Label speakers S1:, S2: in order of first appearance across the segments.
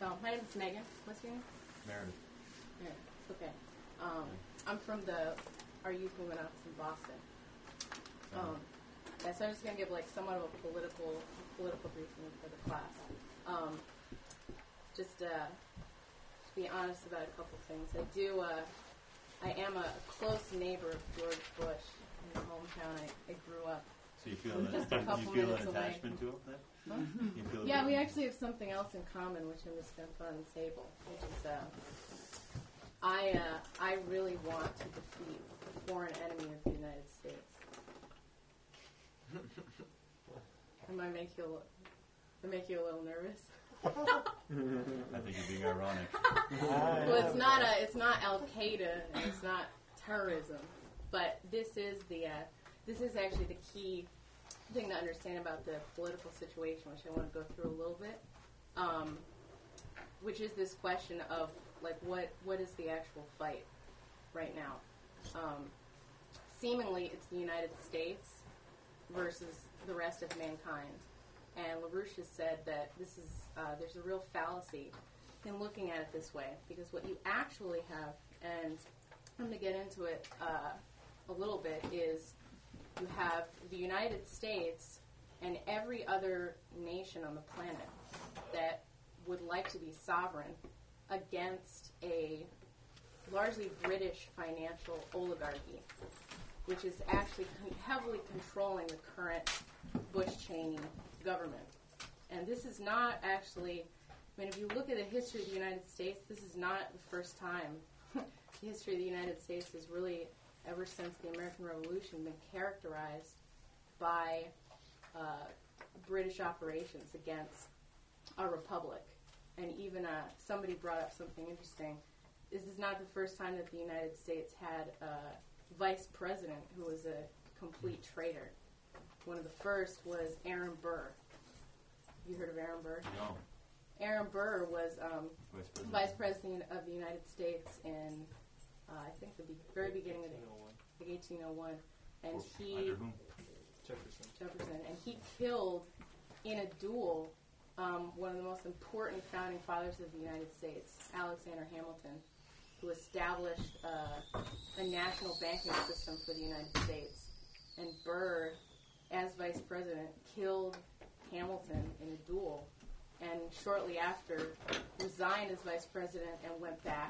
S1: My name is Megan. What's your name?
S2: Meredith.
S1: Meredith. Okay. I'm from our youth movement office in Boston. So I'm just going to give like somewhat of a political briefing for the class. Just to be honest about a couple things. I am a close neighbor of George Bush in the hometown I grew up.
S2: So you feel an attachment to him then?
S1: Huh? Yeah, we actually have something else in common, which I'm just going to put on the table, which is I really want to defeat the foreign enemy of the United States. It might make you a little nervous.
S2: I think you're being ironic.
S1: Well, it's not Al Qaeda and it's not terrorism, but this is actually the key thing to understand about the political situation, which I want to go through a little bit, which is this question of like what is the actual fight right now? Seemingly, it's the United States versus the rest of mankind. And LaRouche has said that there's a real fallacy in looking at it this way, because what you actually have, and I'm going to get into it a little bit, is you have the United States and every other nation on the planet that would like to be sovereign against a largely British financial oligarchy, which is actually heavily controlling the current Bush-Cheney government. And this is not actually, I mean, if you look at the history of the United States, this is not the first time. The history of the United States has really, ever since the American Revolution, been characterized by British operations against our republic. And even somebody brought up something interesting. This is not the first time that the United States had a vice president who was a complete traitor. One of the first was Aaron Burr. You heard of Aaron Burr?
S2: No.
S1: Aaron Burr was vice president of the United States in, I think, the very beginning of 1801. And he...
S2: Under whom?
S1: Jefferson. And he killed, in a duel, one of the most important founding fathers of the United States, Alexander Hamilton, who established a national banking system for the United States. And Burr, as vice president, killed Hamilton in a duel, and shortly after resigned as vice president and went back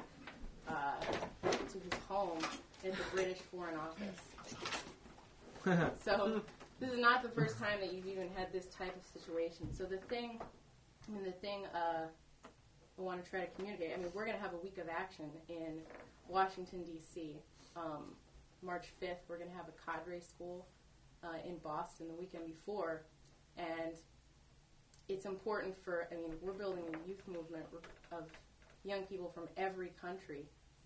S1: to his home at the British Foreign Office. So this is not the first time that you've even had this type of situation. So the thing I want to try to communicate, I mean, we're going to have a week of action in Washington, D.C. March 5th, we're going to have a cadre school in Boston the weekend before, and it's important we're building a youth movement of young people from every country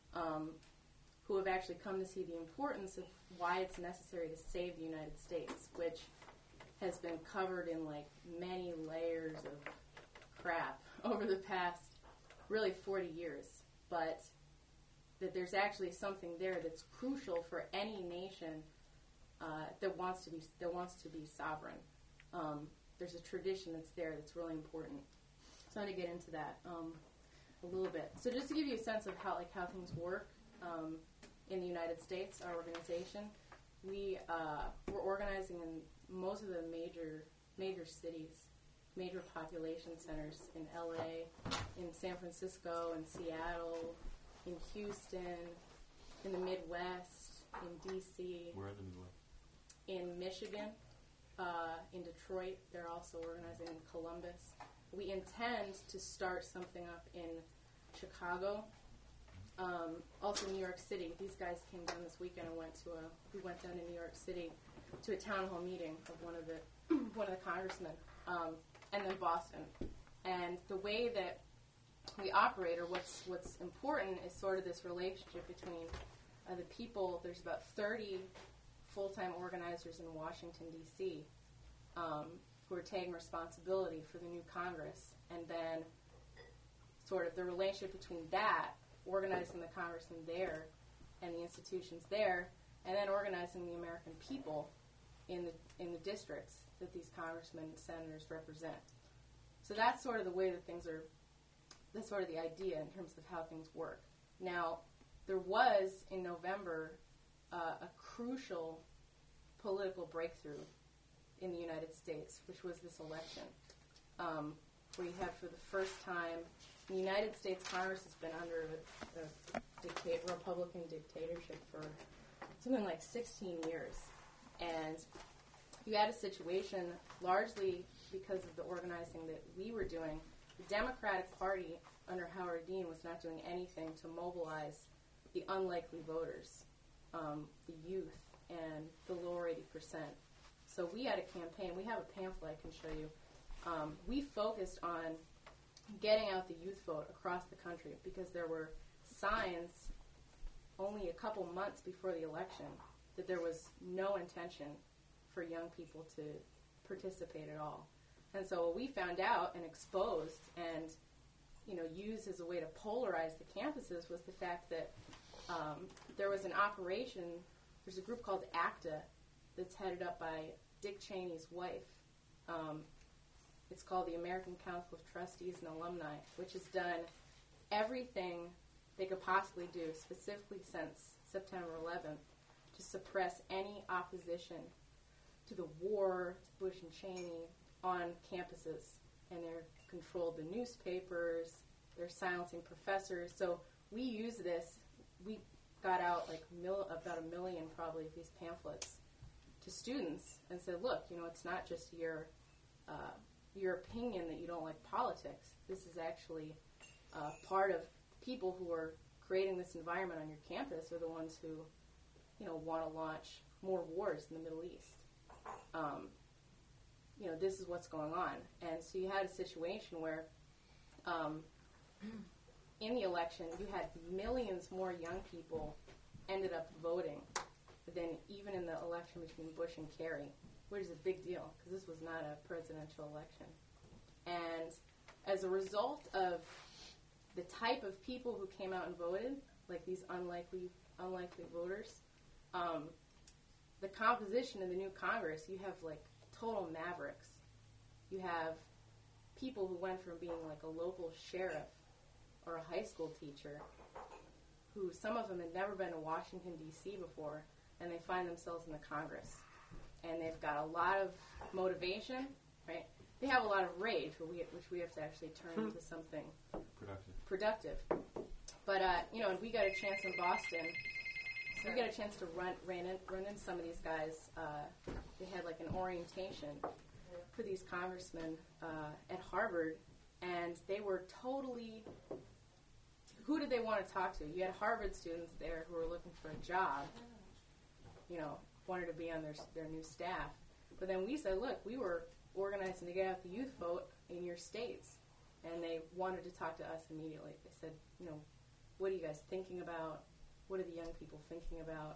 S1: who have actually come to see the importance of why it's necessary to save the United States, which has been covered in like many layers of crap over the past really 40 years, but that there's actually something there that's crucial for any nation that wants to be sovereign. There's a tradition that's there that's really important. So I'm going to get into that a little bit. So just to give you a sense of how things work in the United States, our organization, we're organizing in most of the major cities, major population centers in LA, in San Francisco, in Seattle, in Houston, in the Midwest, in DC.
S2: Where in the Midwest?
S1: In Michigan, in Detroit. They're also organizing in Columbus. We intend to start something up in Chicago, also New York City. These guys came down this weekend and we went down to New York City to a town hall meeting of one of the congressmen, and then Boston. And the way that we operate, or what's important, is sort of this relationship between the people. There's about 30 full-time organizers in Washington, D.C., who are taking responsibility for the new Congress, and then sort of the relationship between that, organizing the congressmen there and the institutions there, and then organizing the American people in the districts that these congressmen and senators represent. So that's sort of the way that things are that's sort of the idea in terms of how things work. Now, there was, in November, a crucial political breakthrough in the United States, which was this election, where you have, for the first time, the United States Congress has been under a Republican dictatorship for something like 16 years. And you had a situation, largely because of the organizing that we were doing. The Democratic Party under Howard Dean was not doing anything to mobilize the unlikely voters, the youth, and the lower 80%. So we had a campaign. We have a pamphlet I can show you. We focused on getting out the youth vote across the country because there were signs only a couple months before the election that there was no intention for young people to participate at all. And so what we found out and exposed and used as a way to polarize the campuses was the fact that there was an operation, there's a group called ACTA that's headed up by Dick Cheney's wife. It's called the American Council of Trustees and Alumni, which has done everything they could possibly do, specifically since September 11th, to suppress any opposition to the war, to Bush and Cheney, on campuses. And they're controlled the newspapers, they're silencing professors. So we use this, we got out like about 1 million probably of these pamphlets to students and said, look, it's not just your opinion that you don't like politics. This is actually part of people who are creating this environment on your campus are the ones who, want to launch more wars in the Middle East. This is what's going on. And so you had a situation where in the election you had millions more young people ended up voting than even in the election between Bush and Kerry, which is a big deal because this was not a presidential election. And as a result of the type of people who came out and voted, like these unlikely voters, the composition in the new Congress, you have like total mavericks. You have people who went from being like a local sheriff or a high school teacher, who some of them had never been to Washington, D.C. before, and they find themselves in the Congress. And they've got a lot of motivation, right? They have a lot of rage, which we have to actually turn into something productive. But, and we got a chance in Boston. We got a chance to run in some of these guys. They had like an orientation for these congressmen at Harvard, and they were totally, who did they want to talk to? You had Harvard students there who were looking for a job, wanted to be on their new staff. But then we said, look, we were organizing to get out the youth vote in your states, and they wanted to talk to us immediately. They said, what are you guys thinking about? What are the young people thinking about?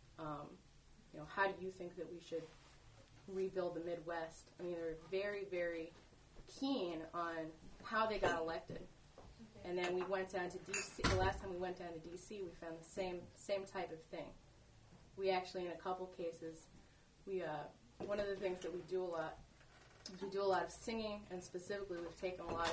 S1: How do you think that we should rebuild the Midwest? I mean, they're very, very keen on how they got elected. And then we went down to D.C. The last time we went down to D.C., we found the same type of thing. We actually, in a couple cases, one of the things that we do a lot is we do a lot of singing, and specifically we've taken a lot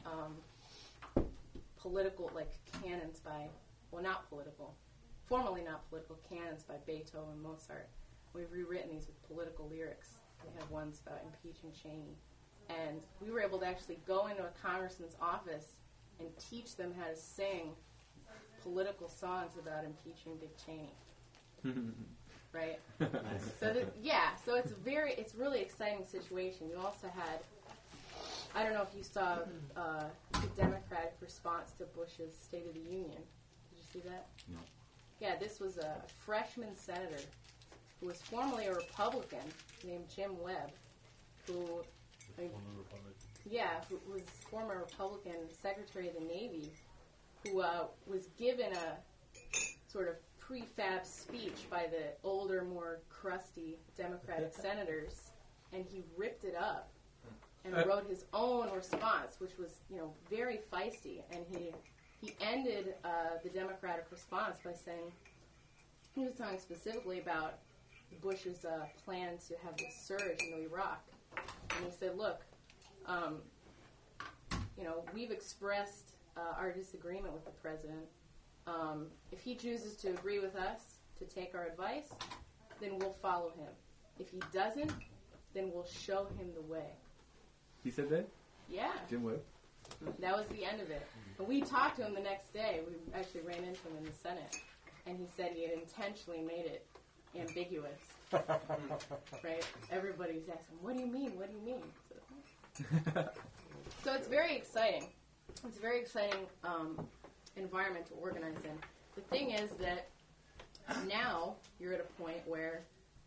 S1: of political, like canons by, well, not political, formerly not political, canons by Beethoven and Mozart. We've rewritten these with political lyrics. We have ones about impeaching Cheney. And we were able to actually go into a congressman's office and teach them how to sing political songs about impeaching Dick Cheney. Right? So it's really exciting situation. You also had, I don't know if you saw the Democratic response to Bush's State of the Union. Did you see that?
S2: No.
S1: Yeah, this was a freshman senator who was formerly a Republican named Jim Webb, who was former Republican Secretary of the Navy, who was given a sort of prefab speech by the older, more crusty Democratic senators, and he ripped it up and wrote his own response, which was, very feisty. And he ended the Democratic response by saying, he was talking specifically about Bush's plan to have this surge into Iraq. And he said, look, we've expressed our disagreement with the president. If he chooses to agree with us, to take our advice, then we'll follow him. If he doesn't, then we'll show him the way.
S3: He said that?
S1: Yeah.
S3: Jim Webb?
S1: That was the end of it. But we talked to him the next day. We actually ran into him in the Senate. And he said he had intentionally made it ambiguous. Right? Everybody's asking, what do you mean? What do you mean? So it's very exciting. It's a very exciting environment to organize in. The thing is that now you're at a point where,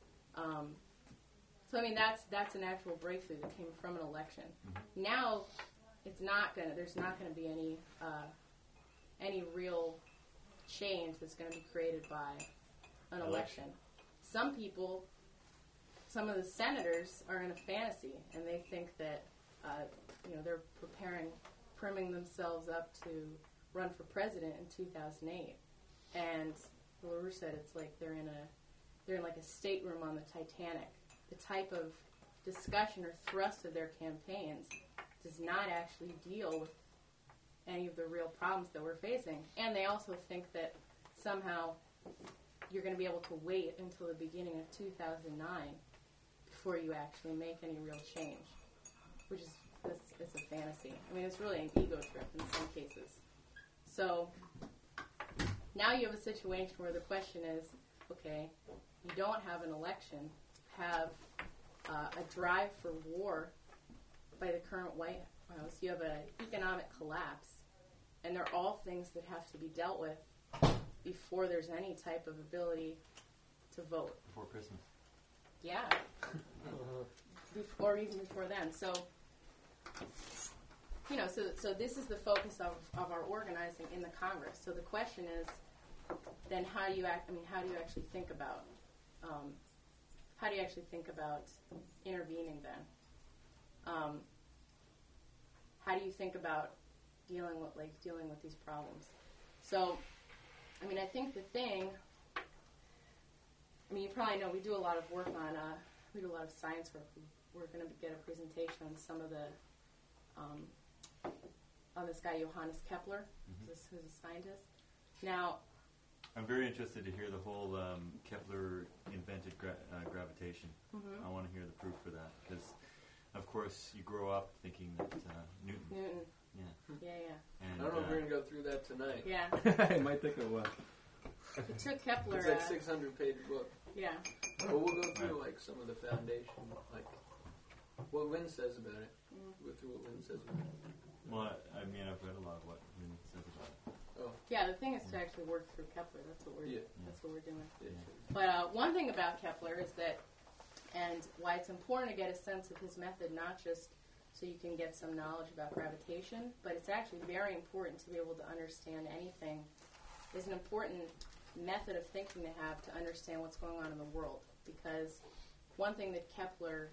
S1: that's an actual breakthrough that came from an election. Mm-hmm. Now, there's not gonna be any real change that's gonna be created by an election. Some people, some of the senators are in a fantasy, and they think that they're priming themselves up to run for president in 2008. And LaRouche said it's like they're in like a stateroom on the Titanic. The type of discussion or thrust of their campaigns does not actually deal with any of the real problems that we're facing. And they also think that somehow you're going to be able to wait until the beginning of 2009 before you actually make any real change, which is it's a fantasy. I mean, it's really an ego trip in some cases. So now you have a situation where the question is, okay, you don't have an election, have a drive for war by the current White House, you have an economic collapse, and they're all things that have to be dealt with before there's any type of ability to vote.
S2: Before Christmas.
S1: Yeah. Or even before then. So, so this is the focus of our organizing in the Congress. So the question is, then how do you actually think about intervening then? How do you think about dealing with these problems? So, I think the thing, you probably know we do a lot of work on, we do a lot of science work. We're going to get a presentation on some of the, on this guy Johannes Kepler, who's a scientist. Now,
S2: I'm very interested to hear the whole Kepler invented gravitation. I want to hear the proof for that because, of course, you grow up thinking that Newton.
S1: Yeah.
S4: And I don't know if we're going to go through that tonight.
S1: Yeah.
S3: It might take a while.
S1: It took Kepler.
S4: It's like 600-page book.
S1: Yeah.
S4: But we'll go through some of the foundation, like what Wynn says about it. We'll go through what Wynn says about it.
S2: Well, I've read a lot of what Wynn says about it.
S4: Oh.
S1: Yeah, the thing is to actually work through Kepler. That's what we're doing.
S4: Yeah.
S1: But one thing about Kepler is that, and why it's important to get a sense of his method, not just so you can get some knowledge about gravitation, but it's actually very important to be able to understand anything. Is an important method of thinking to have to understand what's going on in the world. Because one thing that Kepler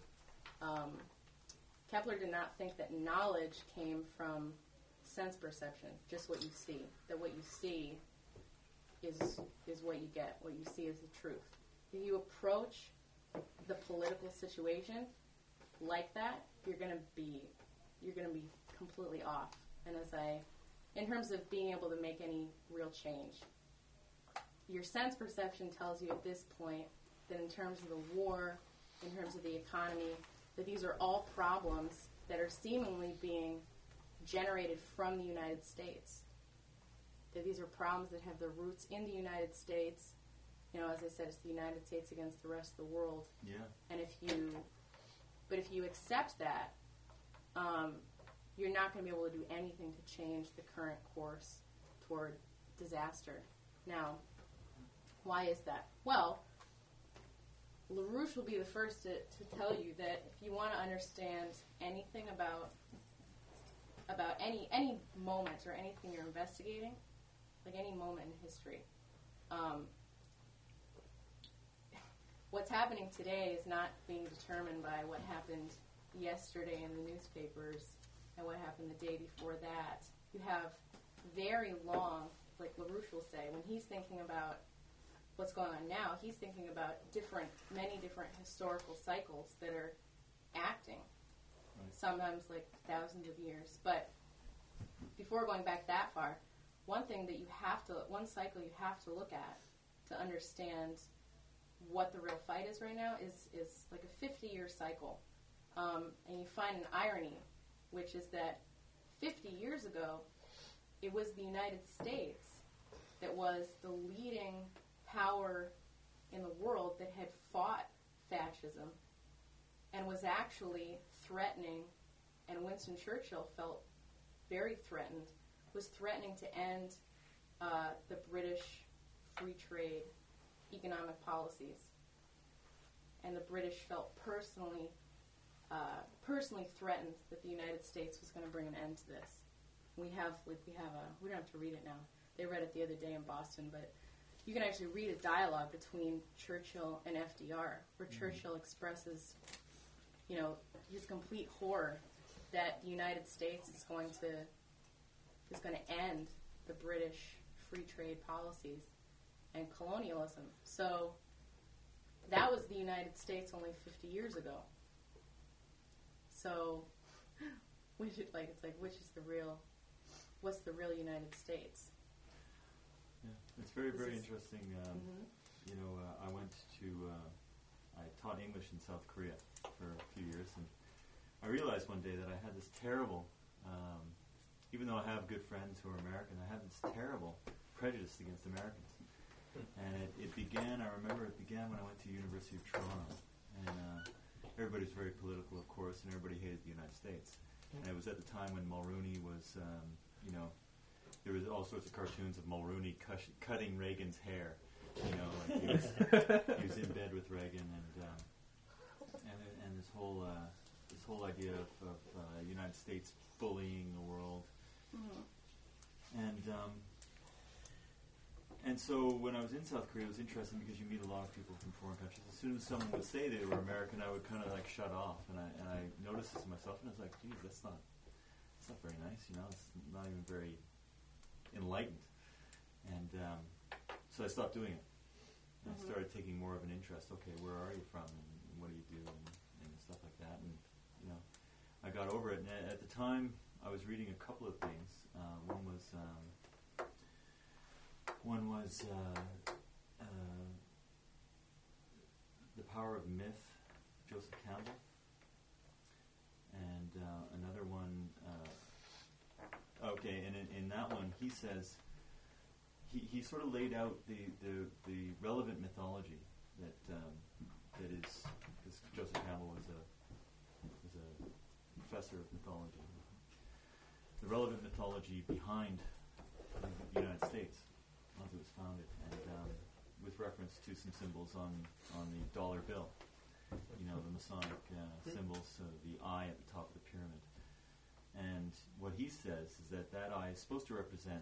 S1: did not think that knowledge came from sense perception, just what you see. That what you see is what you get. What you see is the truth. If you approach the political situation like that, you're going to be completely off. And in terms of being able to make any real change, your sense perception tells you at this point that in terms of the war, in terms of the economy, that these are all problems that are seemingly being generated from the United States. That these are problems that have their roots in the United States. As I said, it's the United States against the rest of the world.
S2: Yeah.
S1: And if you accept that, you're not going to be able to do anything to change the current course toward disaster. Now, why is that? Well, LaRouche will be the first to tell you that if you want to understand anything about any moment or anything you're investigating, like any moment in history, what's happening today is not being determined by what happened yesterday in the newspapers and what happened the day before that. You have very long, like LaRouche will say, when he's thinking about what's going on now, he's thinking about many different historical cycles that are acting, sometimes like thousands of years. But before going back that far, one cycle you have to look at to understand what the real fight is right now is like a 50-year cycle. And you find an irony, which is that 50 years ago, it was the United States that was the leading power in the world that had fought fascism and was actually threatening, and Winston Churchill felt very threatened, was threatening to end the British free trade economic policies. And the British felt personally threatened that the United States was going to bring an end to this. We don't have to read it now. They read it the other day in Boston, but you can actually read a dialogue between Churchill and FDR, where Churchill expresses, his complete horror that the United States is going to end the British free trade policies and colonialism. So that was the United States only 50 years ago. So, which is what's the real United States?
S2: Yeah, it's very, very interesting. I taught English in South Korea for a few years, and I realized one day that I had this terrible, even though I have good friends who are American, I have this terrible prejudice against Americans. And it began when I went to the University of Toronto, and everybody's very political, of course, and everybody hated the United States. And it was at the time when Mulrooney was, there was all sorts of cartoons of Mulrooney cutting Reagan's hair. Like he was in bed with Reagan, and this whole idea of United States bullying the world. And so when I was in South Korea, it was interesting because you meet a lot of people from foreign countries. As soon as someone would say they were American, I would kind of like shut off, and I noticed this myself, and I was like, geez, that's not very nice, It's not even very enlightened. And so I stopped doing it. And I started taking more of an interest. Okay, where are you from, and what do you do, and stuff like that. And I got over it. And at the time, I was reading a couple of things. One was The Power of Myth, Joseph Campbell, and another one. And in that one, he says he sort of laid out the relevant mythology that is, because Joseph Campbell was a professor of mythology. The relevant mythology behind the United States once it was founded, and with reference to some symbols on the dollar bill, the Masonic symbols, the eye at the top of the pyramid. And what he says is that eye is supposed to represent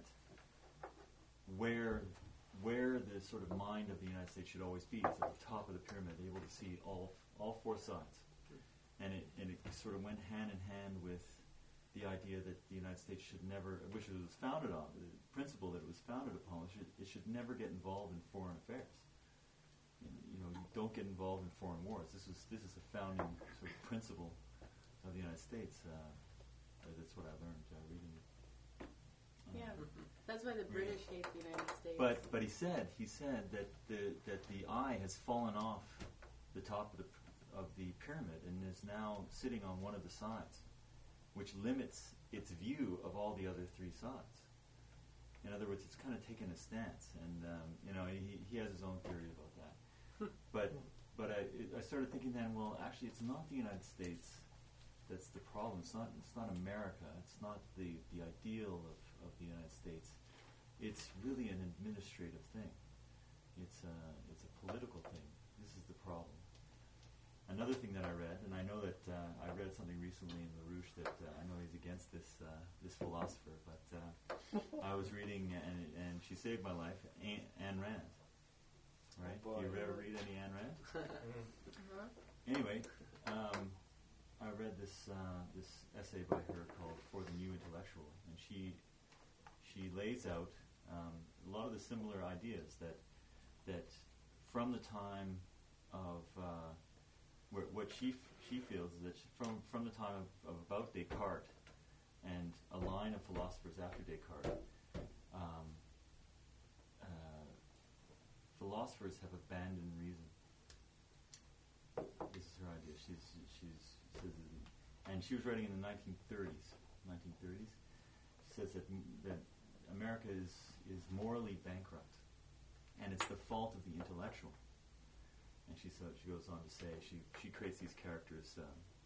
S2: where the sort of mind of the United States should always be. It's at the top of the pyramid, able to see all four sides. And it sort of went hand in hand with the idea that the United States should never, which it was founded on, the principle that it was founded upon, it should never get involved in foreign affairs. You don't get involved in foreign wars. This is a founding sort of principle of the United States. That's what I learned reading it.
S1: Yeah, that's why the British hate the United States.
S2: But he said that the eye has fallen off the top of the pyramid and is now sitting on one of the sides, which limits its view of all the other three sides. In other words, it's kind of taken a stance, and he has his own theory about that. But I started thinking then, well, actually, it's not the United States that's the problem. It's not America. It's not the ideal of the United States. It's really an administrative thing. It's a political thing. This is the problem. Another thing that I read, and I know that I read something recently in LaRouche that I know he's against this philosopher, but I was reading, and she saved my life, Ayn Rand. Right?
S4: Oh,
S2: you ever read any Ayn Rand? Anyway, I read this essay by her called "For the New Intellectual," and she lays out a lot of the similar ideas that from the time of what she feels is that from the time of about Descartes and a line of philosophers after Descartes. Philosophers have abandoned reason. This is her idea. She says, and she was writing in the 1930s. She says that America is morally bankrupt, and it's the fault of the intellectual. And she goes on to say she creates these characters.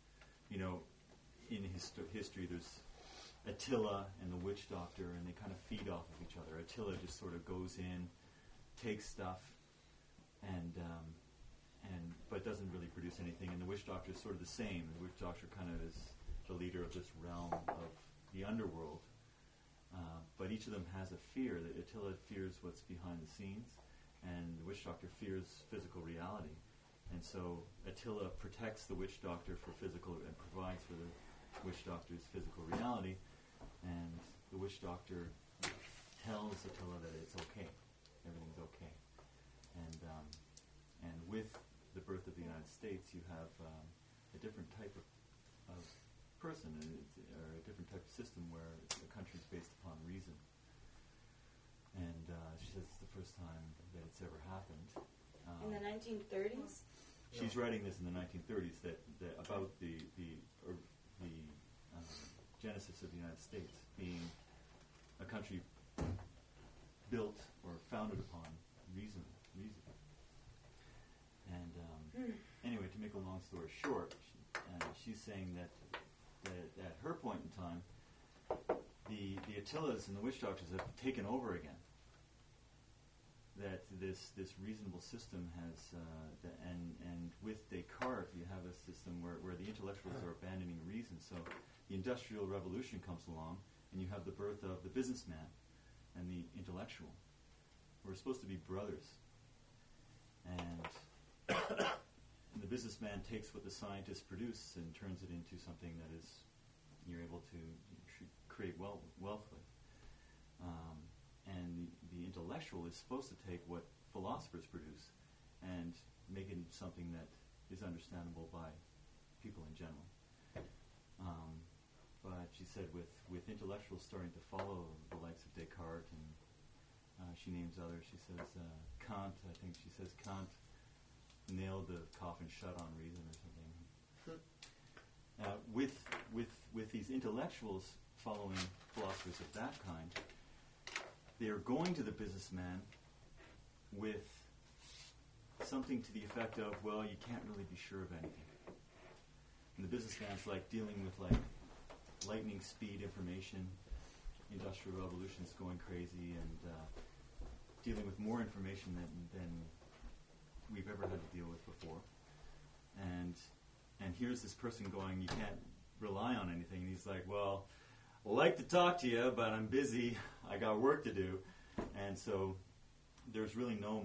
S2: In history, there's Attila and the witch doctor, and they kind of feed off of each other. Attila just sort of goes in, takes stuff, and but doesn't really produce anything. And the witch doctor is sort of the same. The witch doctor kind of is the leader of this realm of the underworld. But each of them has a fear. That Attila fears what's behind the scenes, and the witch doctor fears physical reality. And so Attila protects the witch doctor for physical and provides for the witch doctor's physical reality. And the witch doctor tells Attila that it's okay, everything's okay. And with the birth of the United States, you have a different type of person, or a different type of system where the country is based upon reason. And she says it's the first time that it's ever happened.
S5: In the 1930s?
S2: She's writing this in the 1930s that about the genesis of the United States being a country built or founded upon reason. And anyway, to make a long story short, she's saying that at her point in time, the Attilas and the witch doctors have taken over again. That this reasonable system has, and with Descartes, you have a system where the intellectuals are abandoning reason. So the Industrial Revolution comes along, and you have the birth of the businessman and the intellectual. We're supposed to be brothers. And the businessman takes what the scientists produce and turns it into something that is you're able to create wealth with. And the intellectual is supposed to take what philosophers produce and make it something that is understandable by people in general. But she said with intellectuals starting to follow the likes of Descartes, and she names others. She says Kant. I think she says Kant nailed the coffin shut on reason or something. With these intellectuals following philosophers of that kind, they are going to the businessman with something to the effect of, well, you can't really be sure of anything. And the businessman's like dealing with like lightning speed information, industrial revolution's going crazy, and dealing with more information than we've ever had to deal with before. And here's this person going, you can't rely on anything. And he's like, well, I'd like to talk to you, but I'm busy. I got work to do. And so there's really no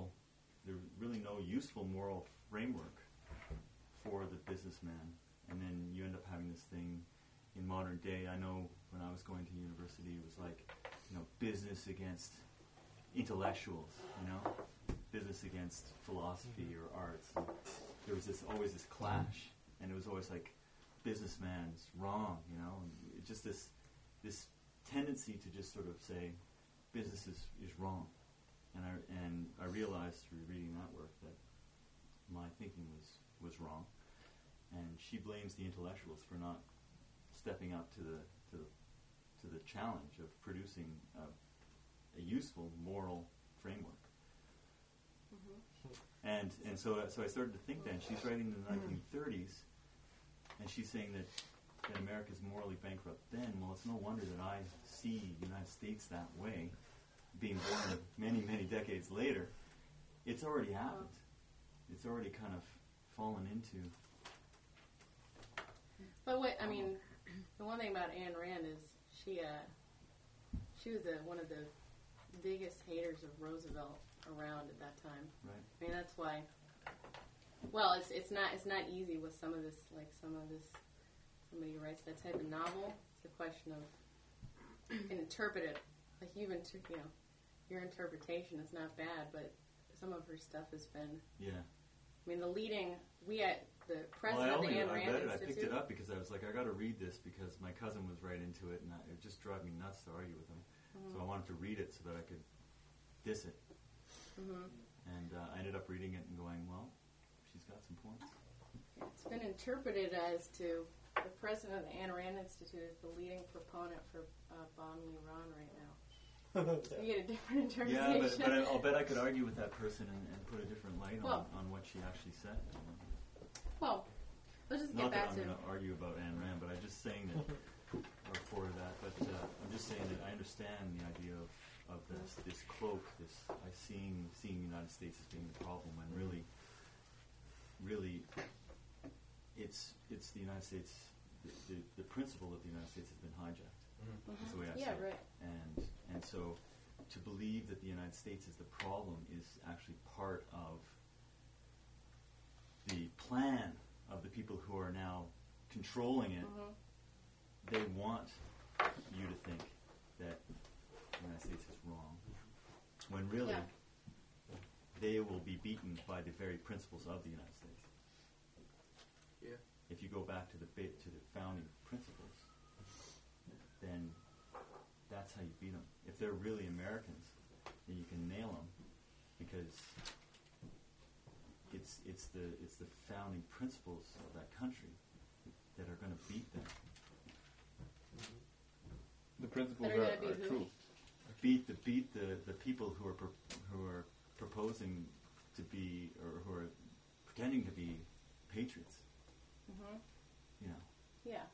S2: useful moral framework for the businessman. And then you end up having this thing in modern day. I know when I was going to university, it was like, business against intellectuals, business against philosophy or arts. And there was always this clash, and it was always like, businessman's wrong, and just this tendency to just sort of say business is wrong. And I realized through reading that work that my thinking was wrong, and she blames the intellectuals for not stepping up to the challenge of producing a useful moral framework. Mm-hmm. And so I started to think then, she's writing in the 1930s, and she's saying that America's morally bankrupt then. Well, it's no wonder that I see the United States that way, being born many, many decades later. It's already happened. It's already kind of fallen into.
S1: But the one thing about Ayn Rand is she was one of the biggest haters of Roosevelt around at that time.
S2: Right.
S1: I mean, that's why. Well, it's not easy with some of this somebody who writes that type of novel. It's a question of you can interpret it like your interpretation is not bad, but some of her stuff has been.
S2: Yeah.
S1: I mean, the
S2: Well,
S1: president of the Ayn
S2: I
S1: Rand
S2: read it. I
S1: Institute.
S2: picked it up because I was like, I got to read this because my cousin was right into it, and it just drove me nuts to argue with him. So I wanted to read it so that I could diss it. And I ended up reading it and going, well, she's got some points.
S1: It's been interpreted as to the president of the Ayn Rand Institute is the leading proponent for bombing Iran right now. So you get a different interpretation.
S2: Yeah, but I'll bet I could argue with that person and put a different light on what she actually said.
S1: Well, let's just
S2: Not
S1: get
S2: that
S1: back
S2: I'm
S1: to
S2: going to argue about Ayn Rand, but I'm just saying that, or for that, but I'm just saying that I understand the idea of this cloak, seeing the United States as being the problem, when really, it's the United States, the principle of the United States has been hijacked. That's the way I see it.
S1: Right.
S2: And so to believe that the United States is the problem is actually part of the plan of the people who are now controlling it. They want you to think that the United States is wrong, when really they will be beaten by the very principles of the United States.
S4: Yeah.
S2: If you go back to the founding principles, then that's how you beat them. If they're really Americans, then you can nail them, because it's the founding principles of that country that are going to beat them.
S3: The principles
S1: That are
S3: are
S1: gonna be who?
S3: true.
S2: Beat the people who are proposing to be, or who are pretending to be patriots. You know,
S1: Yeah.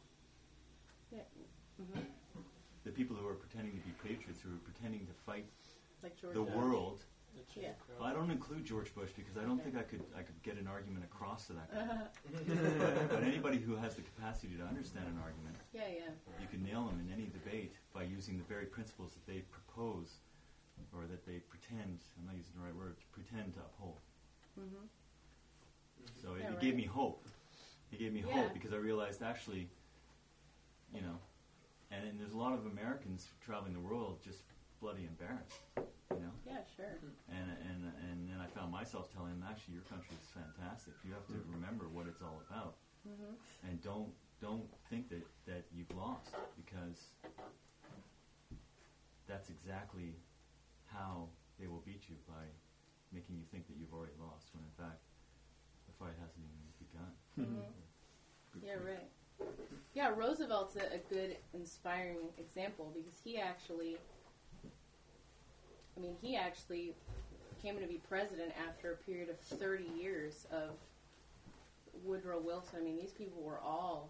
S2: the people who are pretending to be patriots, who are pretending to fight
S1: Like George
S2: the
S1: Bush.
S2: world.
S1: Yeah.
S2: Well, I don't include George Bush because I don't think I could get an argument across to that guy. But anybody who has the capacity to understand an argument,
S1: Yeah, yeah.
S2: you can nail them in any debate by using the very principles that they propose, or that they pretend, I'm not using the right word, pretend to uphold. So
S1: Yeah,
S2: it
S1: right.
S2: gave me hope. It gave me
S1: Yeah.
S2: hope because I realized actually, you know, and there's a lot of Americans traveling the world just bloody embarrassed, you know.
S1: Yeah, sure.
S2: And then I found myself telling them, actually, your country is fantastic. You have to remember what it's all about, and don't think that you've lost, because that's exactly how they will beat you, by making you think that you've already lost, when in fact the fight hasn't even begun.
S1: Yeah, right. Yeah, Roosevelt's a good, inspiring example, because he actually came to be president after a period of 30 years of Woodrow Wilson. I mean, these people were all,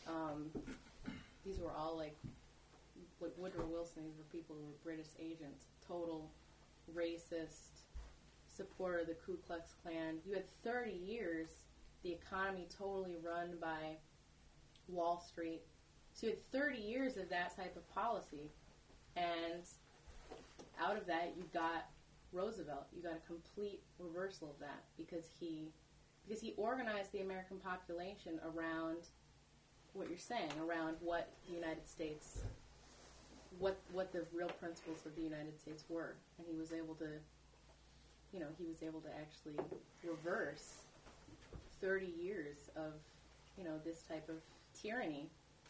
S1: like Woodrow Wilson, these were people who were British agents, total racist, supporter of the Ku Klux Klan. You had 30 years, the economy totally run by Wall Street. So you had 30 years of that type of policy, and out of that you got Roosevelt. You got a complete reversal of that, because he organized the American population around what you're saying, around what the United States, what the real principles of the United States were, and he was able to actually reverse 30 years of, this type of tyranny,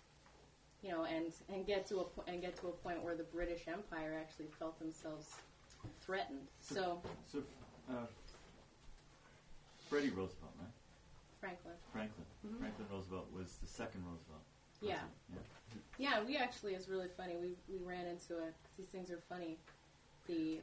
S1: and get to a point where the British Empire actually felt themselves threatened. So
S2: Freddie Roosevelt, right?
S1: Franklin.
S2: Franklin Roosevelt was the second Roosevelt.
S1: Yeah.
S2: President.
S1: Yeah, we actually, it's really funny. We ran into it. These things are funny. We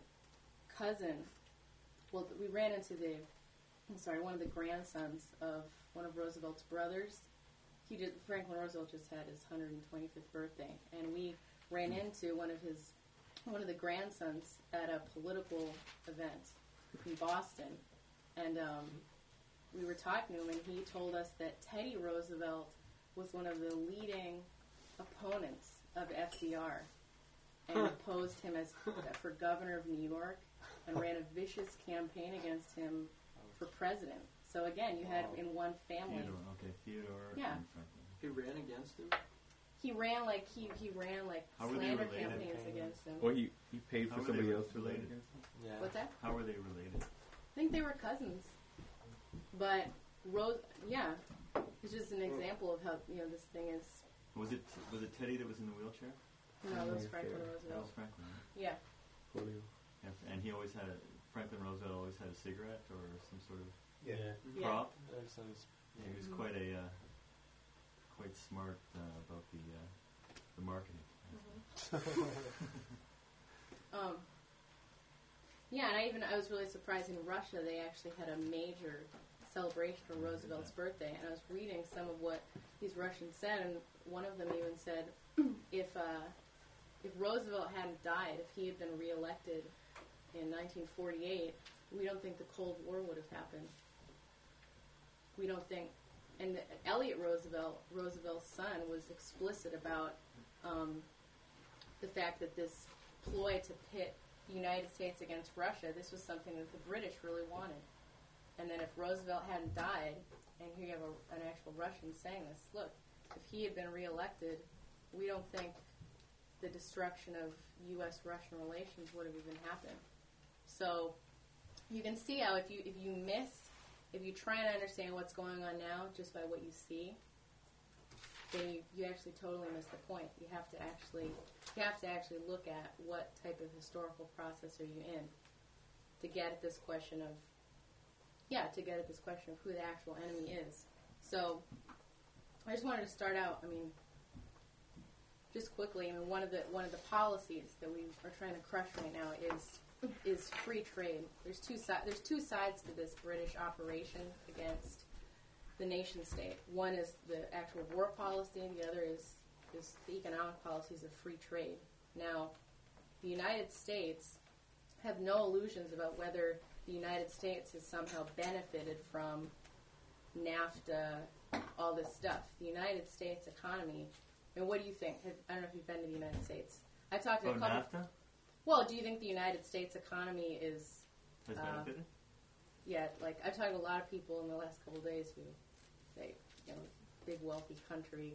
S1: ran into one of the grandsons of one of Roosevelt's brothers. Franklin Roosevelt just had his 125th birthday, and we ran into one of the grandsons at a political event in Boston, and we were talking to him, and he told us that Teddy Roosevelt was one of the leading opponents of FDR, and opposed him for governor of New York, and ran a vicious campaign against him for president. So again, you had in one family.
S2: Theodore
S1: Yeah.
S2: and Franklin.
S4: He ran against him?
S1: He ran like
S2: How were they
S1: slander
S2: related?
S1: campaigns against him.
S3: Or he paid
S2: How
S3: for
S2: were
S3: somebody
S2: they
S3: else to
S2: related?
S3: against him?
S5: Yeah.
S1: What's that?
S2: How were they related?
S1: I think they were cousins. But Yeah, it's just an example of how this thing is.
S2: Was it Teddy that was in the wheelchair?
S1: No, that was Franklin
S2: That
S1: Roosevelt.
S2: was Franklin. Right?
S1: Yeah.
S3: Polio.
S2: And he always had Franklin Roosevelt always had a cigarette or some sort of
S6: Yeah.
S2: prop.
S6: That sounds.
S2: He was quite smart about the marketing.
S1: Yeah, and I was really surprised in Russia they actually had a major celebration for Roosevelt's birthday, and I was reading some of what these Russians said, and one of them even said if Roosevelt hadn't died, if he had been reelected in 1948, we don't think the Cold War would have happened. We don't think, and Elliot Roosevelt, Roosevelt's son, was explicit about the fact that this ploy to pit the United States against Russia, this was something that the British really wanted. And then if Roosevelt hadn't died, and here you have an actual Russian saying this, look, if he had been reelected, we don't think the destruction of U.S.-Russian relations would have even happened. So you can see how if you try and understand what's going on now just by what you see, then you actually totally miss the point. You have to actually look at what type of historical process are you in to get at this question of who the actual enemy is. So I just wanted to start out, just quickly, one of the policies that we are trying to crush right now is free trade. There's two sides to this British operation against the nation state. One is the actual war policy, and the other is the economic policies of free trade. Now, the United States have no illusions about whether the United States has somehow benefited from NAFTA, all this stuff. The United States economy, what do you think? I don't know if you've been to the United States. I talked to a couple.
S2: NAFTA?
S1: Well, do you think the United States economy has
S2: benefited?
S1: Yeah, I've talked to a lot of people in the last couple of days who say, big wealthy country.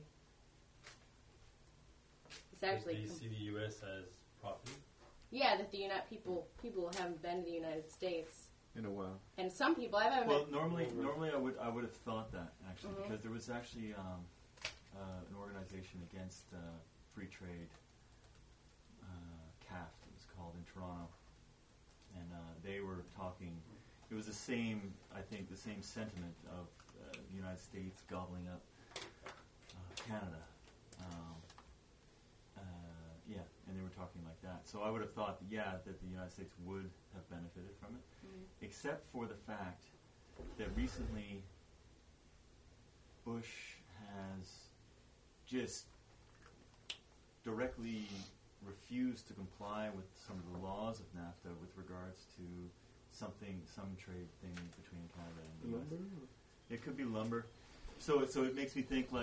S1: It's actually.
S6: Do you see the U.S. as profiting?
S1: Yeah, that the people haven't been to the United States
S3: in a while.
S1: And some people I haven't.
S2: Well, normally I would have thought that actually because there was actually an organization against free trade, CAFT it was called, in Toronto, and they were talking. It was the same sentiment of the United States gobbling up Canada. And they were talking like that. So I would have thought, that the United States would have benefited from it, except for the fact that recently Bush has just directly refused to comply with some of the laws of NAFTA with regards to some trade thing between Canada and the U.S.
S3: Lumber?
S2: It could be lumber. So it makes me think,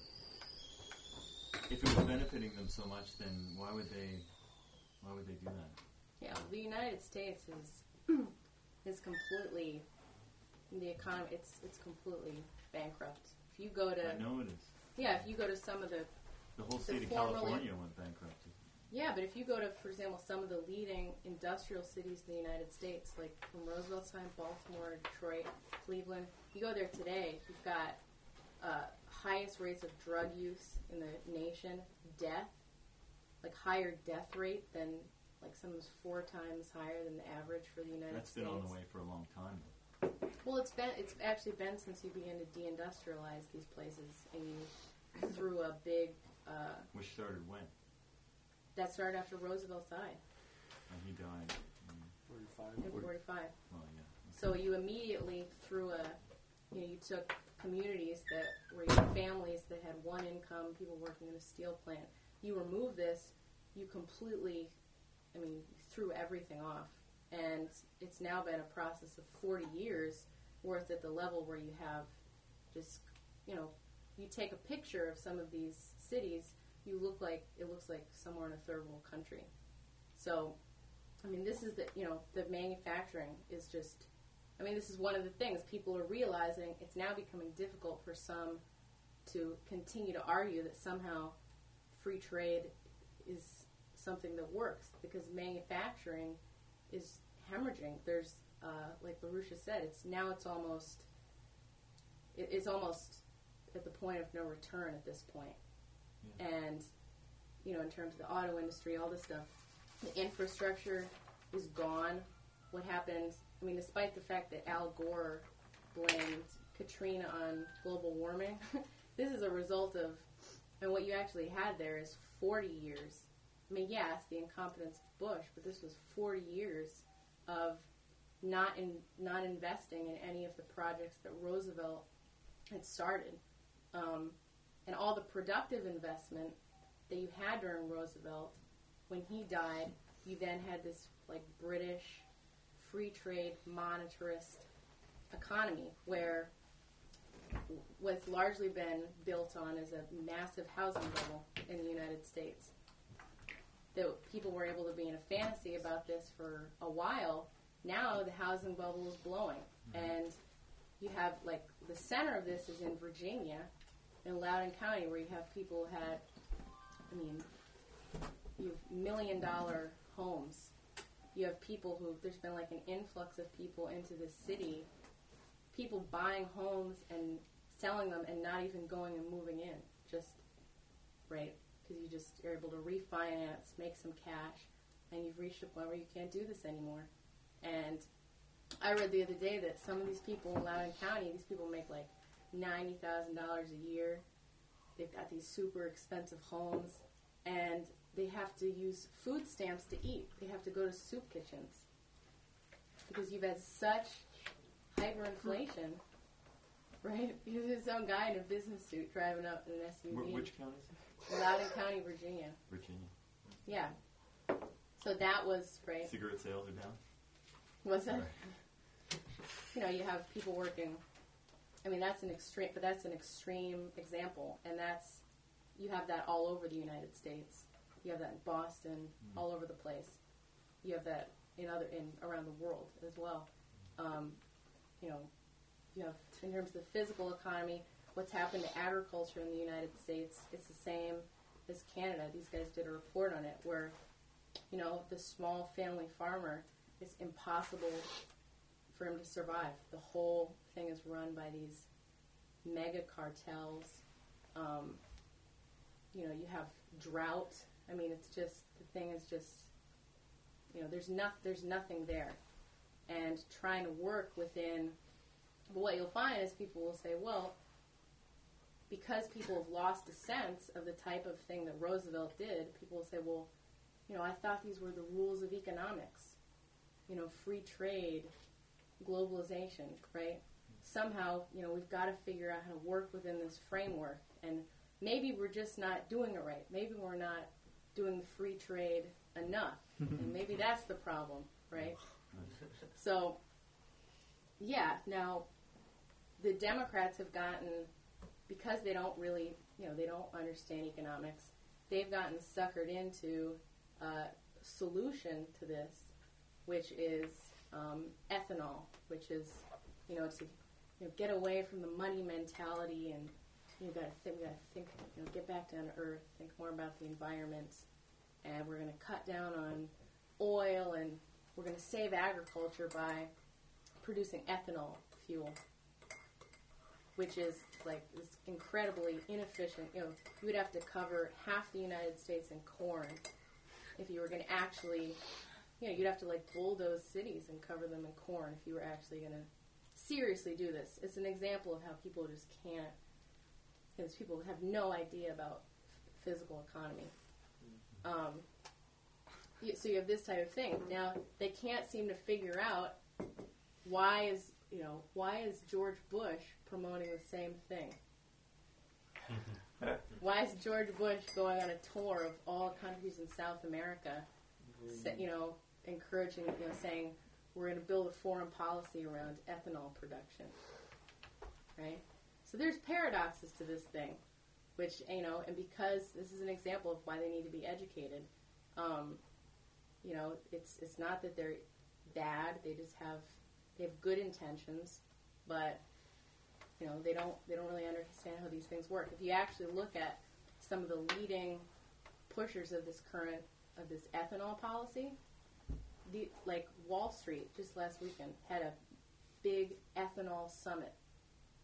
S2: if it was benefiting them so much, then why would they do that?
S1: Yeah, the United States is completely, the economy. It's completely bankrupt. If you go to,
S2: I know it is.
S1: Yeah, if you go to some of the
S2: whole state of California went bankrupt.
S1: Yeah, but if you go to, for example, some of the leading industrial cities in the United States, like from Roosevelt's time, Baltimore, Detroit, Cleveland, you go there today, you've got highest rates of drug use in the nation, death, higher death rate than, sometimes 4 times higher than the average for the United States.
S2: That's been on the way for a long time.
S1: Well, it's actually been since you began to deindustrialize these places, and you threw a big.
S2: Which started when?
S1: That started after Roosevelt died.
S2: And he died
S1: in 45.
S2: Oh, yeah.
S1: So you immediately threw you took communities that were your families that had one income, people working in a steel plant. You remove this, you completely, threw everything off. And it's now been a process of 40 years where it's at the level where you have just, you take a picture of some of these cities, it looks like somewhere in a third world country. So, this is the manufacturing is just, this is one of the things people are realizing. It's now becoming difficult for some to continue to argue that somehow free trade is something that works, because manufacturing is hemorrhaging. There's, like LaRusha said, it's almost it's almost at the point of no return at this point.
S2: Yeah.
S1: And, you know, in terms of the auto industry, all this stuff, the infrastructure is gone. What happens, I mean, despite the fact that Al Gore blamed Katrina on global warming, this is a result of, and what you actually had there is 40 years. I mean, yes, the incompetence of Bush, but this was 40 years of not investing in any of the projects that Roosevelt had started. And all the productive investment that you had during Roosevelt, when he died, you then had this like British free trade monetarist economy where what's largely been built on is a massive housing bubble in the United States. That people were able to be in a fantasy about this for a while. Now the housing bubble is blowing, and you have like the center of this is in Virginia, in Loudoun County, where you have people who had, I mean, you have $1 million homes. You have people who, there's been like an influx of people into this city, people buying homes and selling them and not even going and moving in, just, right, because you just are able to refinance, make some cash, and you've reached a point where you can't do this anymore. And I read the other day that some of these people in Loudoun County, these people make like $90,000 a year. They've got these super expensive homes, and they have to use food stamps to eat. They have to go to soup kitchens because you've had such hyperinflation, right? There's some guy in a business suit driving up in an SUV.
S2: Which county is it?
S1: Loudoun County, Virginia.
S2: Virginia.
S1: Yeah. So that was, right?
S2: Cigarette sales are down.
S1: Was it?
S2: Right.
S1: You know, you have people working. I mean, that's an extreme, but that's an extreme example, and that's, you have that all over the United States. You have that in Boston, all over the place. You have that in around the world as well. You know, you have, in terms of the physical economy, what's happened to agriculture in the United States, it's the same as Canada. These guys did a report on it where, you know, the small family farmer, it's impossible for him to survive. The whole thing is run by these mega cartels. You know, you have drought. I mean, it's just, the thing is just, you know, there's nothing there. And trying to work within, but what you'll find is people will say, well, because people have lost a sense of the type of thing that Roosevelt did, people will say, well, you know, I thought these were the rules of economics. You know, free trade, globalization, right? Somehow, you know, we've got to figure out how to work within this framework. And maybe we're just not doing it right. Maybe we're not doing free trade enough. And maybe that's the problem, right? So, yeah, now the Democrats have gotten, because they don't really, you know, they don't understand economics, they've gotten suckered into a solution to this, which is ethanol, which is, you know, to get away from the money mentality, and we got to think, you know, get back down to earth, think more about the environment, and we're going to cut down on oil, and we're going to save agriculture by producing ethanol fuel, which is like this incredibly inefficient. You know, you would have to cover half the United States in corn if you were going to actually, you know, you'd have to like bulldoze cities and cover them in corn if you were actually going to seriously do this. It's an example of how people just can't, because people have no idea about physical economy. So you have this type of thing. Now, they can't seem to figure out why is George Bush promoting the same thing? Why is George Bush going on a tour of all countries in South America, you know, encouraging, you know, saying we're going to build a foreign policy around ethanol production, right? So there's paradoxes to this thing, which, you know, and because this is an example of why they need to be educated. You know, it's not that they're bad; they have good intentions, but you know, they don't really understand how these things work. If you actually look at some of the leading pushers of this ethanol policy, like Wall Street just last weekend had a big ethanol summit.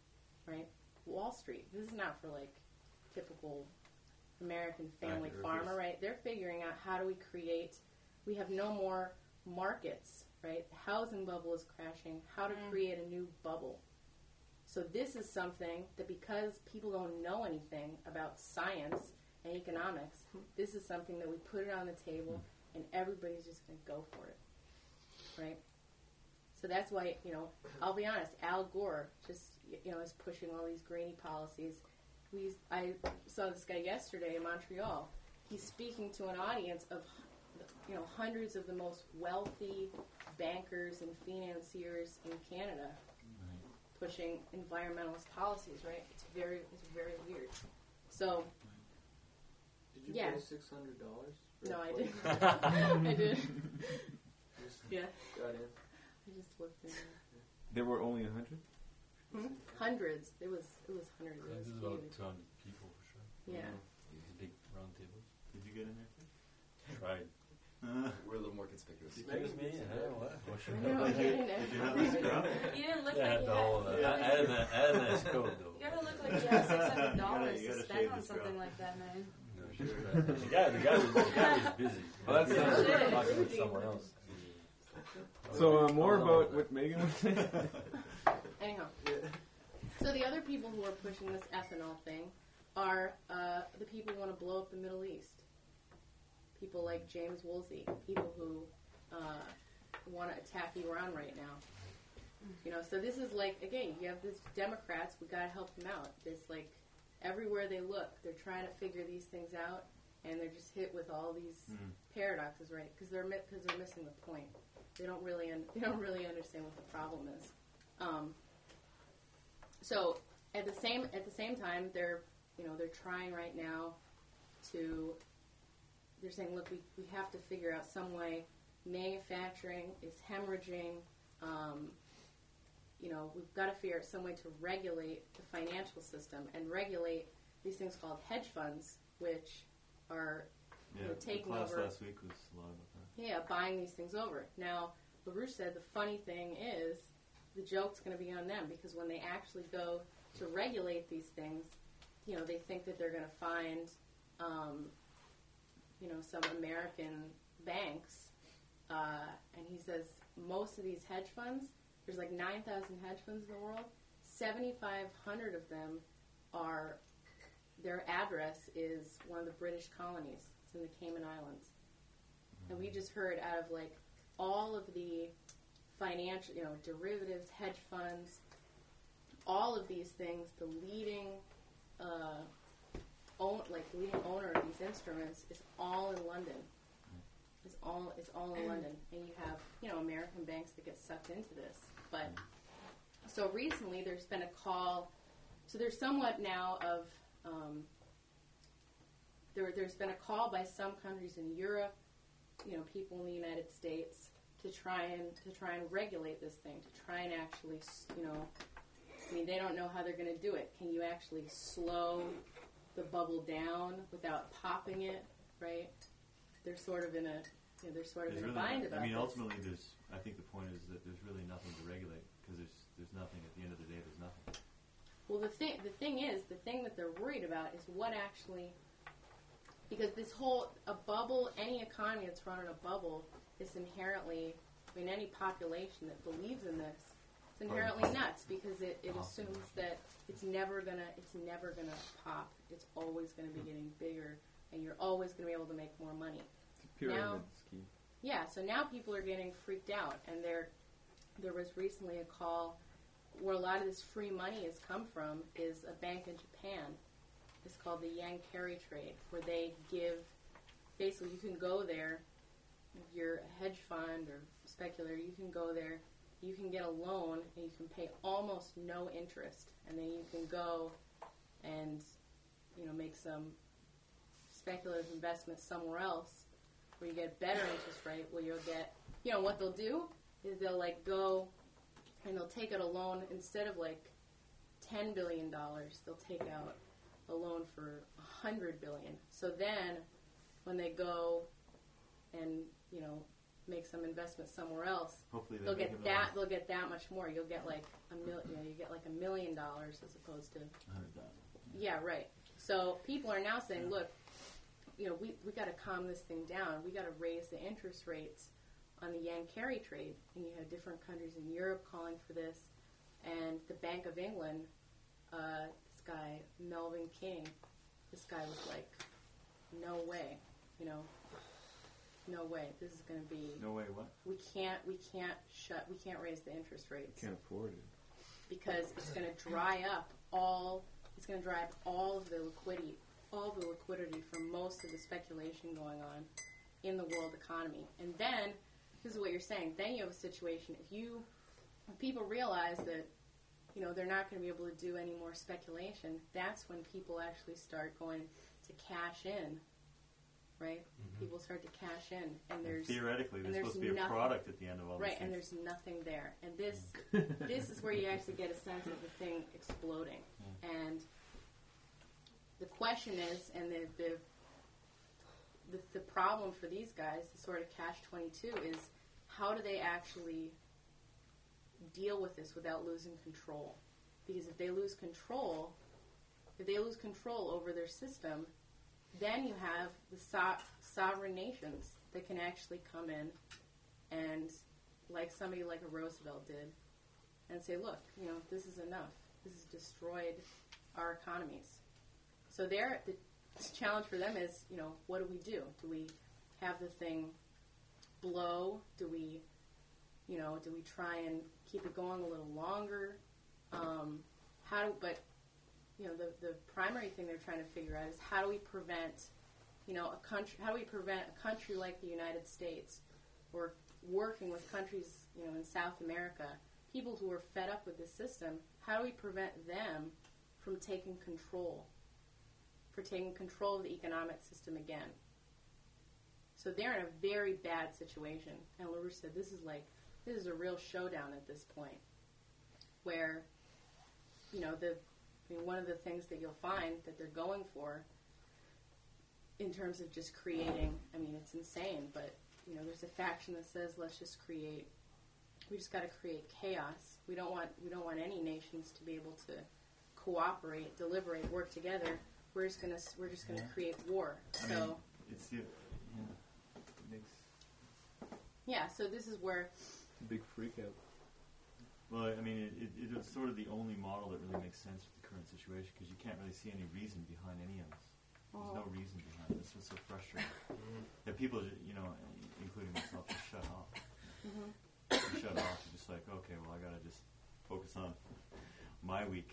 S1: right? Wall Street. This is not for like typical American family
S2: Accurate.
S1: farmer, right? They're figuring out how do we create. We have no more markets, right? The housing bubble is crashing. How to create a new bubble. So this is something that because people don't know anything about science and economics, this is something that we put it on the table and everybody's just going to go for it, right? So that's why, I'll be honest, Al Gore just, is pushing all these greeny policies. I saw this guy yesterday in Montreal. He's speaking to an audience of, hundreds of the most wealthy bankers and financiers in Canada pushing environmentalist policies, right? It's very weird. So,
S4: Did you
S1: Yeah.
S4: pay $600?
S1: no, I didn't. I did.
S4: Just
S1: Yeah,
S4: got in.
S1: I just looked in
S3: There were only 100?
S1: hundreds. It was hundreds. It
S6: This
S1: was
S6: is about
S1: huge.
S6: 200 people for sure.
S1: Yeah.
S6: These big round tables.
S2: Did you get in there?
S6: Tried.
S7: We're a little more conspicuous.
S6: Excuse me. What?
S1: No,
S2: Did you have the scrub?
S5: You didn't look
S6: Yeah, I
S5: like
S6: had
S5: you
S6: the whole.
S5: had.
S6: I had a nice coat though.
S5: You gotta look like you have $600
S2: You
S5: to
S2: gotta
S5: spend
S2: shave
S5: on
S2: the
S5: something
S2: scrub.
S5: like that, man.
S6: No, the guy was busy.
S3: Well, that's
S5: not-
S6: talking with someone else.
S3: So more about what Megan was saying?
S1: Anyhow, so the other people who are pushing this ethanol thing are the people who want to blow up the Middle East. People like James Woolsey, people who want to attack Iran right now. So this is like, again, you have these Democrats, we got to help them out. There's like, everywhere they look, they're trying to figure these things out, and they're just hit with all these paradoxes, right? Because they're missing the point. They don't really understand what the problem is. So at the same time, they're trying right now to. They're saying, look, we have to figure out some way. Manufacturing is hemorrhaging. We've got to figure out some way to regulate the financial system and regulate these things called hedge funds, which are taking
S2: the class
S1: over.
S2: last week was a lot about that.
S1: Yeah, buying these things over. Now, LaRouche said the funny thing is the joke's going to be on them because when they actually go to regulate these things, they think that they're going to find, some American banks. And he says most of these hedge funds, there's like 9,000 hedge funds in the world, 7,500 of them their address is one of the British colonies. It's in the Cayman Islands. And we just heard out of like all of the financial, derivatives, hedge funds, all of these things, the leading leading owner of these instruments is all in London. It's all in London, and you have American banks that get sucked into this. But so recently, there's been a call. So there's somewhat now of there's been a call by some countries in Europe, people in the United States, to try and regulate this thing, to try and actually, they don't know how they're going to do it. Can you actually slow the bubble down without popping it, right? They're sort of in a bind about this.
S2: Ultimately, I think the point is that there's really nothing to regulate because there's nothing at the end of the day. There's nothing.
S1: Well, the thing that they're worried about is what actually, because a bubble, any economy that's run in a bubble is inherently, any population that believes in this, it's inherently nuts because it assumes that it's never gonna pop. It's always gonna be getting bigger, and you're always gonna be able to make more money.
S3: It's a pyramid
S1: Now-
S3: scheme.
S1: Yeah, so now people are getting freaked out, and there was recently a call where a lot of this free money has come from is a bank in Japan. It's called the Yen Carry Trade, where they give, basically you can go there, if you're a hedge fund or speculator, you can go there, you can get a loan, and you can pay almost no interest, and then you can go and, make some speculative investment somewhere else where you get better interest rate, where you'll get, what they'll do is they'll go and they'll take out a loan instead of $10 billion, they'll take out a loan for $100 billion. So then when they go and, make some investment somewhere else,
S2: Hopefully
S1: they'll
S2: make
S1: get
S2: it
S1: that. They'll get that much more. You'll get like you get like $1 million as opposed to
S2: 100,000.
S1: yeah, right. So people are now saying, look, we got to calm this thing down. We got to raise the interest rates on the yen carry trade. And you have different countries in Europe calling for this, and the Bank of England, this guy Melvin King, this guy was like, no way, no way. This is going to be.
S2: No way. What?
S1: We can't raise the interest rates.
S3: Can't afford it.
S1: Because it's going to dry up all of the liquidity from most of the speculation going on in the world economy. And then, this is what you're saying, then you have a situation, if people realize that, they're not going to be able to do any more speculation, that's when people actually start going to cash in, right? Mm-hmm. People start to cash in, and
S2: theoretically, there's supposed to be a product at the end of all this.
S1: Right, and there's nothing there. And this is where you actually get a sense of the thing exploding. And the question is, and the problem for these guys, the sort of catch-22, is how do they actually deal with this without losing control? Because if they lose control over their system, then you have the sovereign nations that can actually come in and, like somebody like a Roosevelt did, and say, look, this is enough. This has destroyed our economies. So the challenge for them is, what do we do? Do we have the thing blow? Do we try and keep it going a little longer? The primary thing they're trying to figure out is how do we prevent, a country like the United States, or working with countries, in South America, people who are fed up with this system, how do we prevent them from taking control of the economic system again? So they're in a very bad situation. And LaRouche said this is a real showdown at this point, where, one of the things that you'll find that they're going for in terms of just creating, it's insane, but, there's a faction that says we just got to create chaos. We don't want any nations to be able to cooperate, deliberate, work together. We're just gonna create war. So this is where
S3: big freak out.
S2: Well, it's sort of the only model that really makes sense for the current situation, because you can't really see any reason behind any of this. There's no reason behind it. It's just so frustrating that people, including myself, just shut off.
S1: Mm-hmm.
S2: You shut off. You're just like, okay, well, I gotta just focus on my week.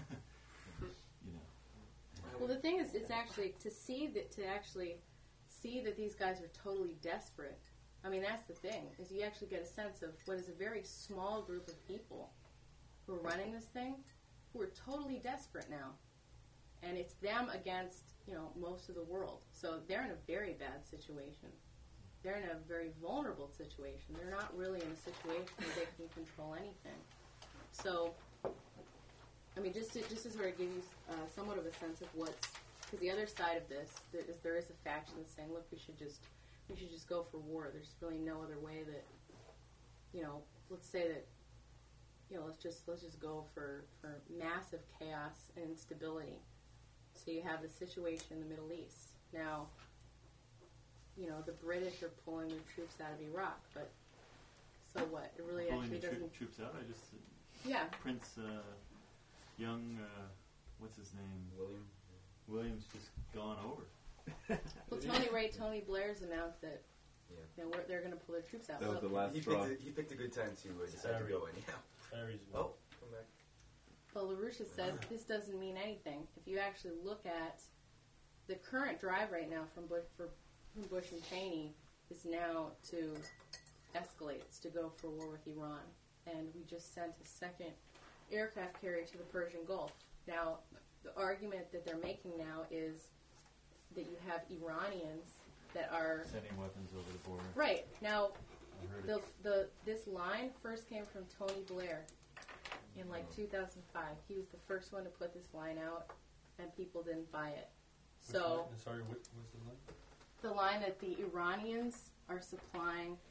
S1: Well, the thing is, it's actually to actually see that these guys are totally desperate. That's the thing, is you actually get a sense of what is a very small group of people who are running this thing, who are totally desperate now. And it's them against, most of the world. So they're in a very bad situation. They're in a very vulnerable situation. They're not really in a situation where they can control anything. So, just to sort of give you somewhat of a sense of because the other side of this, there is a faction that's saying, look, we should just go for war. There's really no other way that, let's say that, let's just go for massive chaos and instability. So you have the situation in the Middle East. Now, the British are pulling their troops out of Iraq, but so what? It really
S2: pulling
S1: actually
S2: the
S1: doesn't.
S2: troops out. I just Prince Young, what's his name? William's just gone over.
S1: Well, Tony Blair's announced that they're going to pull their troops out.
S3: That was the last straw.
S7: He picked a good time to decide to go anyhow.
S6: Oh,
S7: come back.
S1: Well, LaRouche says this doesn't mean anything. If you actually look at the current drive right now from Bush and Cheney is now to escalate, it's to go for war with Iran. And we just sent a second aircraft carrier to the Persian Gulf. Now, the argument that they're making now is that you have Iranians that are
S2: sending weapons over the border.
S1: Right. Now,
S2: I heard
S1: this line first came from Tony Blair in 2005. He was the first one to put this line out, and people didn't buy it.
S6: Sorry, what's the line?
S1: The line that the Iranians are supplying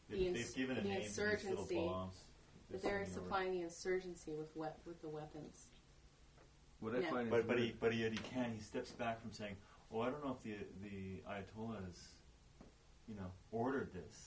S2: They've given a
S1: the
S2: name to these little
S1: insurgency,
S2: bombs.
S1: that they're supplying the insurgency with the weapons.
S3: What I
S1: Yeah.
S3: find is
S2: But
S3: weird-
S2: he steps back from saying, "Oh, I don't know if the Ayatollah has, ordered this."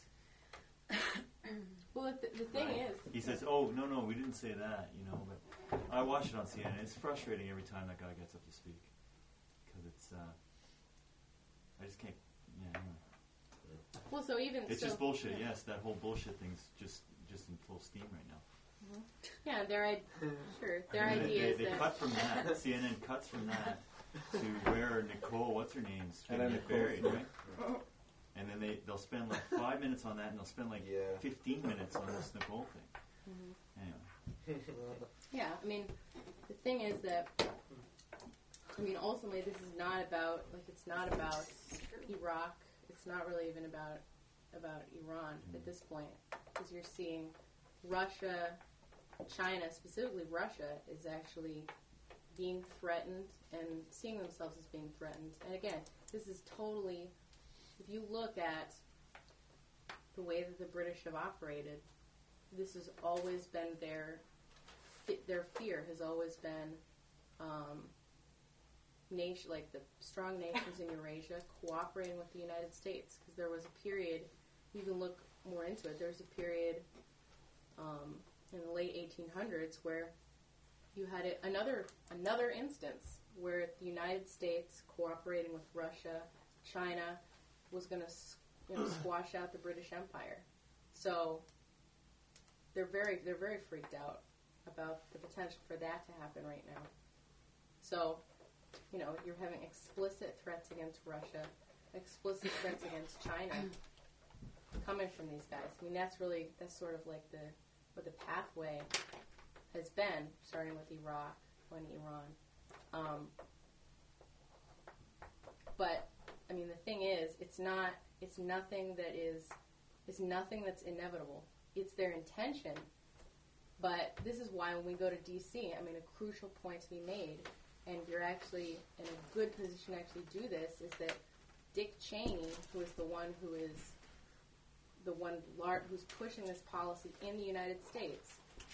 S1: Well, the thing
S2: Right.
S1: is,
S2: He says, "Oh, no, we didn't say that, But I watch it on CNN. It's frustrating every time that guy gets up to speak because it's I just can't. Yeah, I don't know.
S1: well, so even
S2: It's
S1: so,
S2: just bullshit.
S1: Yeah.
S2: Yes, that whole bullshit thing's just in full steam right now.
S1: Yeah, their
S2: I mean,
S1: idea is
S2: they
S1: that
S2: cut from that. CNN cuts from that to where Nicole, what's her name's,
S3: And
S2: gonna
S3: then
S2: get
S3: Nicole,
S2: buried,
S3: yeah.
S2: right? And then they'll spend like 5 minutes on that, and they'll spend like
S7: Yeah.
S2: 15 minutes on this Nicole thing. Anyway,
S1: yeah. I mean, the thing is that ultimately, this is not about it's not about Iraq. It's not really even about Iran at this point, because you're seeing Russia, China, specifically Russia, is actually being threatened and seeing themselves as being threatened. And again, this is totally, if you look at the way that the British have operated, this has always been their fear has always been nation, like the strong nations in Eurasia cooperating with the United States, because there was a period, you can look more into it, there was a period in the late 1800s where you had another instance where the United States cooperating with Russia, China, was going to squash out the British Empire. So they're very freaked out about the potential for that to happen right now. So, you're having explicit threats against Russia, explicit threats against China coming from these guys. I mean, that's sort of like what the pathway has been, starting with Iraq, going to Iran. But I mean, the thing is, it's nothing that's inevitable. It's their intention. But this is why when we go to D.C., I mean, a crucial point to be made, and you're actually in a good position to actually do this, is that Dick Cheney, who is who's pushing this policy in the United States,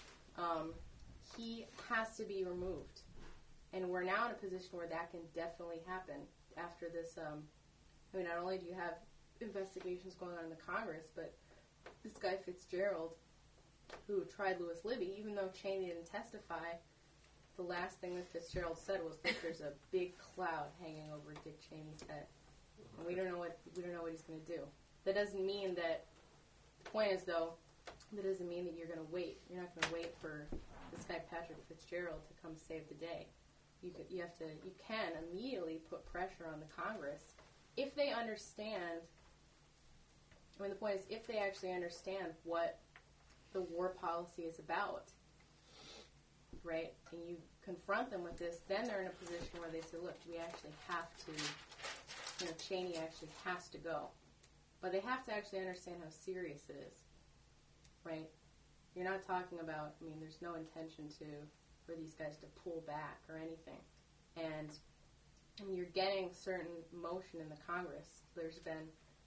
S1: he has to be removed. And we're now in a position where that can definitely happen after this. Not only do you have investigations going on in the Congress, but this guy Fitzgerald, who tried Louis Libby, even though Cheney didn't testify, the last thing that Fitzgerald said was that there's a big cloud hanging over Dick Cheney's head, and we don't know what he's going to do. That doesn't mean that. The point is, though, that doesn't mean that you're going to wait. You're not going to wait for this guy Patrick Fitzgerald to come save the day. You can immediately put pressure on the Congress if they understand. I mean, the point is, if they actually understand what the war policy is about, right? And you confront them with this, then they're in a position where they say, look, we actually have to, Cheney actually has to go. But they have to actually understand how serious it is, right? You're not talking about, there's no intention for these guys to pull back or anything. And you're getting certain motion in the Congress. There's been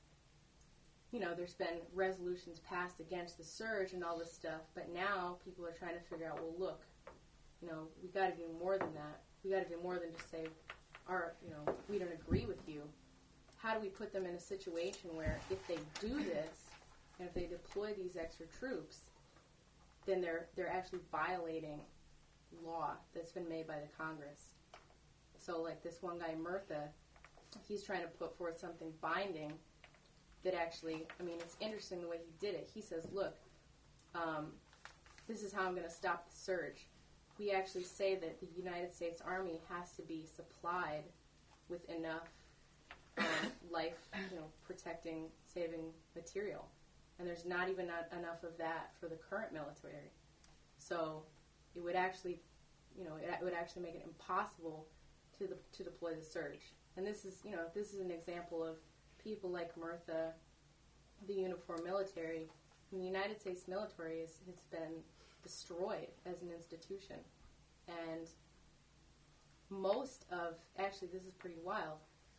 S1: resolutions passed against the surge and all this stuff, but now people are trying to figure out, well, look, we got to do more than that. We got to do more than just say, we don't agree with you. How do we put them in a situation where if they do this, and if they deploy these extra troops, then they're actually violating law that's been made by the Congress. So like this one guy, Murtha, he's trying to put forth something binding that actually, it's interesting the way he did it. He says, look, this is how I'm going to stop the surge. We actually say that the United States Army has to be supplied with enough life, protecting, saving material. And there's not even enough of that for the current military. So it would actually, it would actually make it impossible to deploy the surge. And this is an example of people like Murtha, the uniformed military. And the United States military has been destroyed as an institution. And most of, actually this is pretty wild,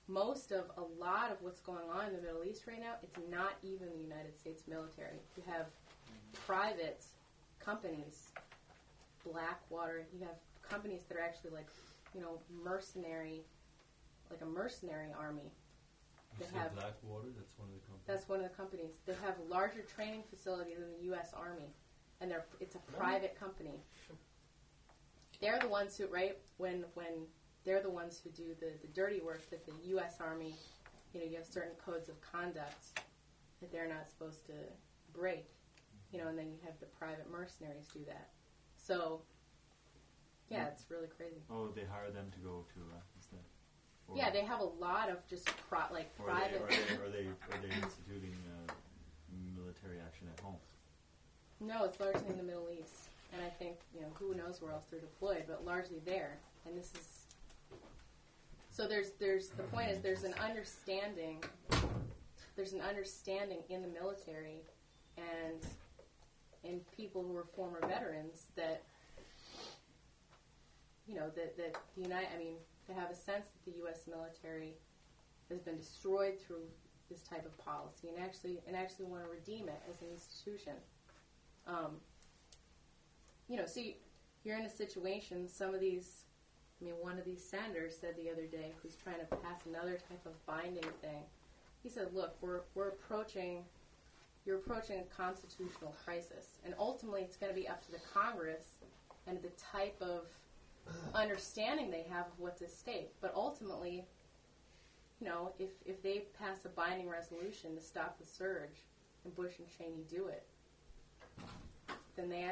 S1: most of a lot of what's going on in the Middle East right now, it's not even the United States military. You have private companies, Blackwater. You have companies that are actually like, mercenary, like a mercenary army.
S6: You
S1: They
S6: said
S1: have
S6: Blackwater, that's one of the companies.
S1: That's one of the companies. They have larger training facilities than the U.S. Army, and it's a private company. They're the ones who, right, when they're the ones who do the dirty work that the U.S. Army, you have certain codes of conduct that they're not supposed to break, and then you have the private mercenaries do that. So, yeah, it's really crazy.
S2: Oh, they hire them to go to, is that? Or,
S1: Yeah, they have a lot of just private.
S2: Are they instituting military action at home?
S1: No, it's largely in the Middle East, and I think who knows where else they're deployed, but largely there. And this is so. There's the point is there's an understanding. There's an understanding in the military, and in people who are former veterans that that the they have a sense that the U.S. military has been destroyed through this type of policy, and actually want to redeem it as an institution. So you're in a situation. Some of these, one of these senators said the other day, who's trying to pass another type of binding thing. He said, "Look, you're approaching a constitutional crisis, and ultimately it's going to be up to the Congress and the type of understanding they have of what's at stake. But ultimately, if they pass a binding resolution to stop the surge, and Bush and Cheney do it, then you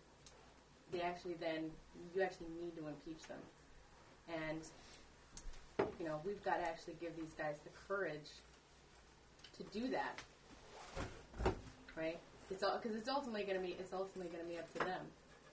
S1: actually need to impeach them. And we've got to actually give these guys the courage to do that, right? Because it's ultimately going to be up to them."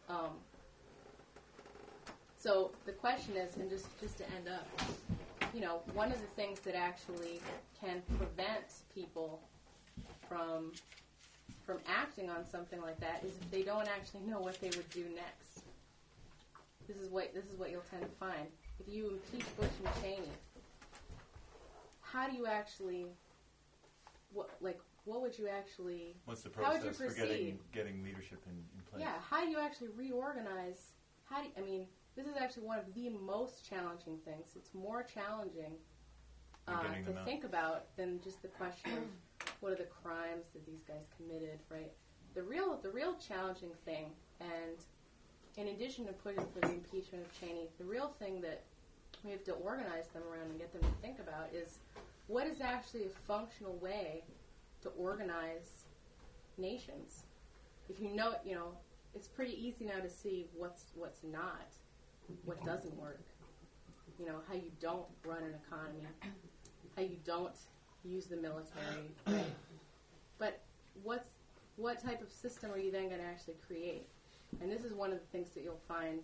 S1: So the question is, and just to end up, one of the things that actually can prevent people from acting on something like that is if they don't actually know what they would do next. This is what you'll tend to find. If you impeach Bush and Cheney, how do you actually, what would you actually?
S2: What's the
S1: how would you
S2: process for
S1: proceed?
S2: getting leadership in place?
S1: Yeah, how do you actually reorganize? This is actually one of the most challenging things. It's more challenging to think about than just the question of what are the crimes that these guys committed, right? The real challenging thing, and in addition to pushing for the impeachment of Cheney, the real thing that we have to organize them around and get them to think about is what is actually a functional way to organize nations. If it's pretty easy now to see what's not, what doesn't work. How you don't run an economy, how you don't use the military, right? But what type of system are you then going to actually create? And this is one of the things that you'll find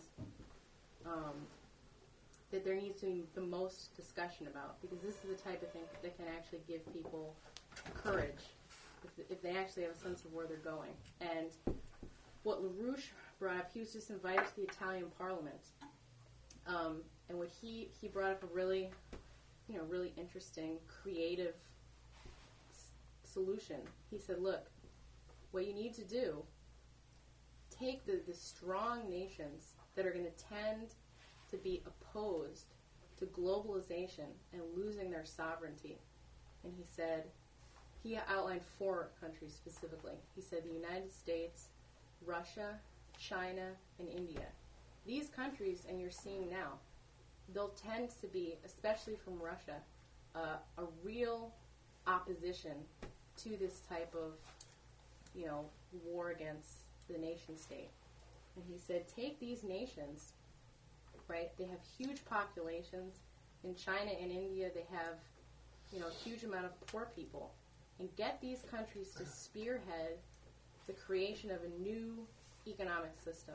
S1: that there needs to be the most discussion about, because this is the type of thing that can actually give people courage if they actually have a sense of where they're going. And what LaRouche brought up, he was just invited to the Italian Parliament, and what he brought up a really interesting, creative solution. He said, "Look, what you need to do, take the strong nations that are going to tend to be opposed to globalization and losing their sovereignty." And he outlined 4 countries specifically. He said the United States, Russia, China, and India. These countries, and you're seeing now, they'll tend to be, especially from Russia, a real opposition to this type of, war against the nation state. And he said, take these nations, right? They have huge populations. In China and India, they have, a huge amount of poor people. And get these countries to spearhead the creation of a new economic system.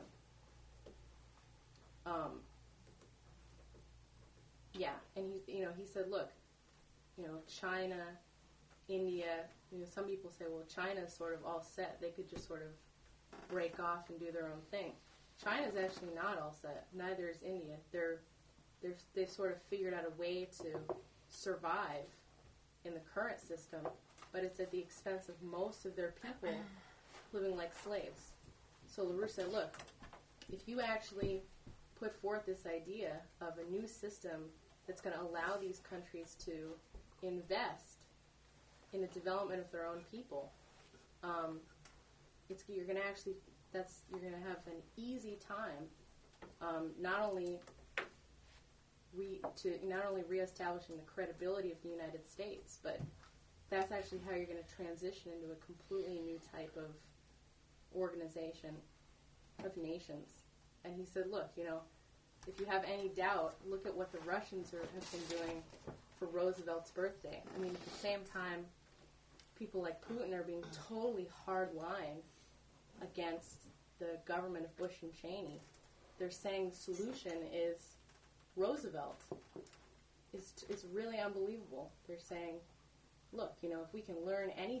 S1: And he said, look, China, India, some people say, well, China's sort of all set. They could just sort of break off and do their own thing. China's actually not all set. Neither is India. They've sort of figured out a way to survive in the current system, but it's at the expense of most of their people living like slaves. So LaRouche said, look, if you actually put forth this idea of a new system that's going to allow these countries to invest in the development of their own people, you're going to have an easy time, not only reestablishing the credibility of the United States, but that's actually how you're going to transition into a completely new type of organization of nations. And he said, look, if you have any doubt, look at what the Russians have been doing for Roosevelt's birthday. I mean, at the same time, people like Putin are being totally hard-line against the government of Bush and Cheney. They're saying the solution is Roosevelt. It's really unbelievable. They're saying, look, if we can learn any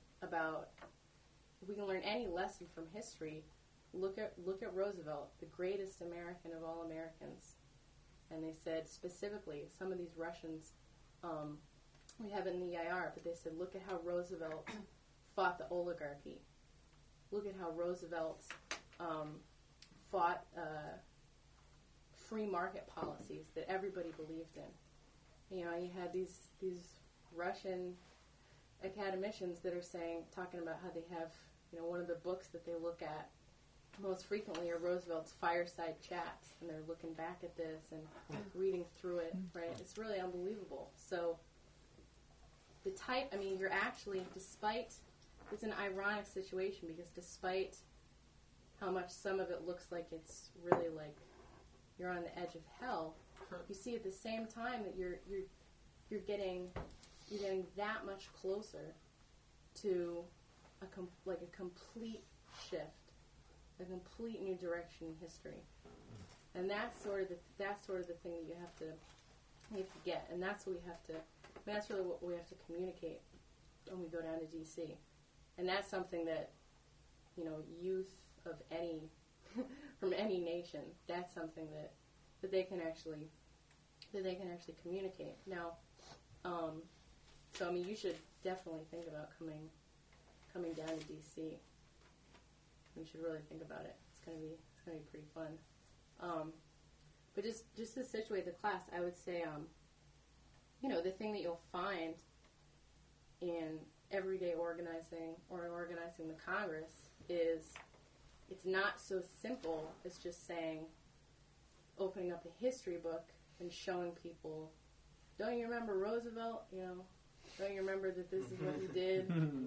S1: lesson from history, look at Roosevelt, the greatest American of all Americans. And they said specifically, some of these Russians, we have it in the EIR, but they said, look at how Roosevelt fought the oligarchy. Look at how Roosevelt fought free market policies that everybody believed in. You had these Russian academicians that are talking about how they have, one of the books that they look at most frequently are Roosevelt's fireside chats, and they're looking back at this and reading through it, right? It's really unbelievable. So you're actually, it's an ironic situation, because despite how much some of it looks like it's really like you're on the edge of hell, you see at the same time that you're getting that much closer to a complete shift, a complete new direction in history, and that's sort of the thing that you have to get, and that's what we have to. That's really what we have to communicate when we go down to D.C., and that's something that youth of any from any nation, that's something that they can actually communicate. Now, so you should definitely think about coming down to D.C. You should really think about it. It's gonna be pretty fun. But just to situate the class, I would say, the thing that you'll find in everyday organizing or organizing the Congress is it's not so simple as just opening up the history book and showing people, don't you remember Roosevelt? Don't you remember that this is what he did?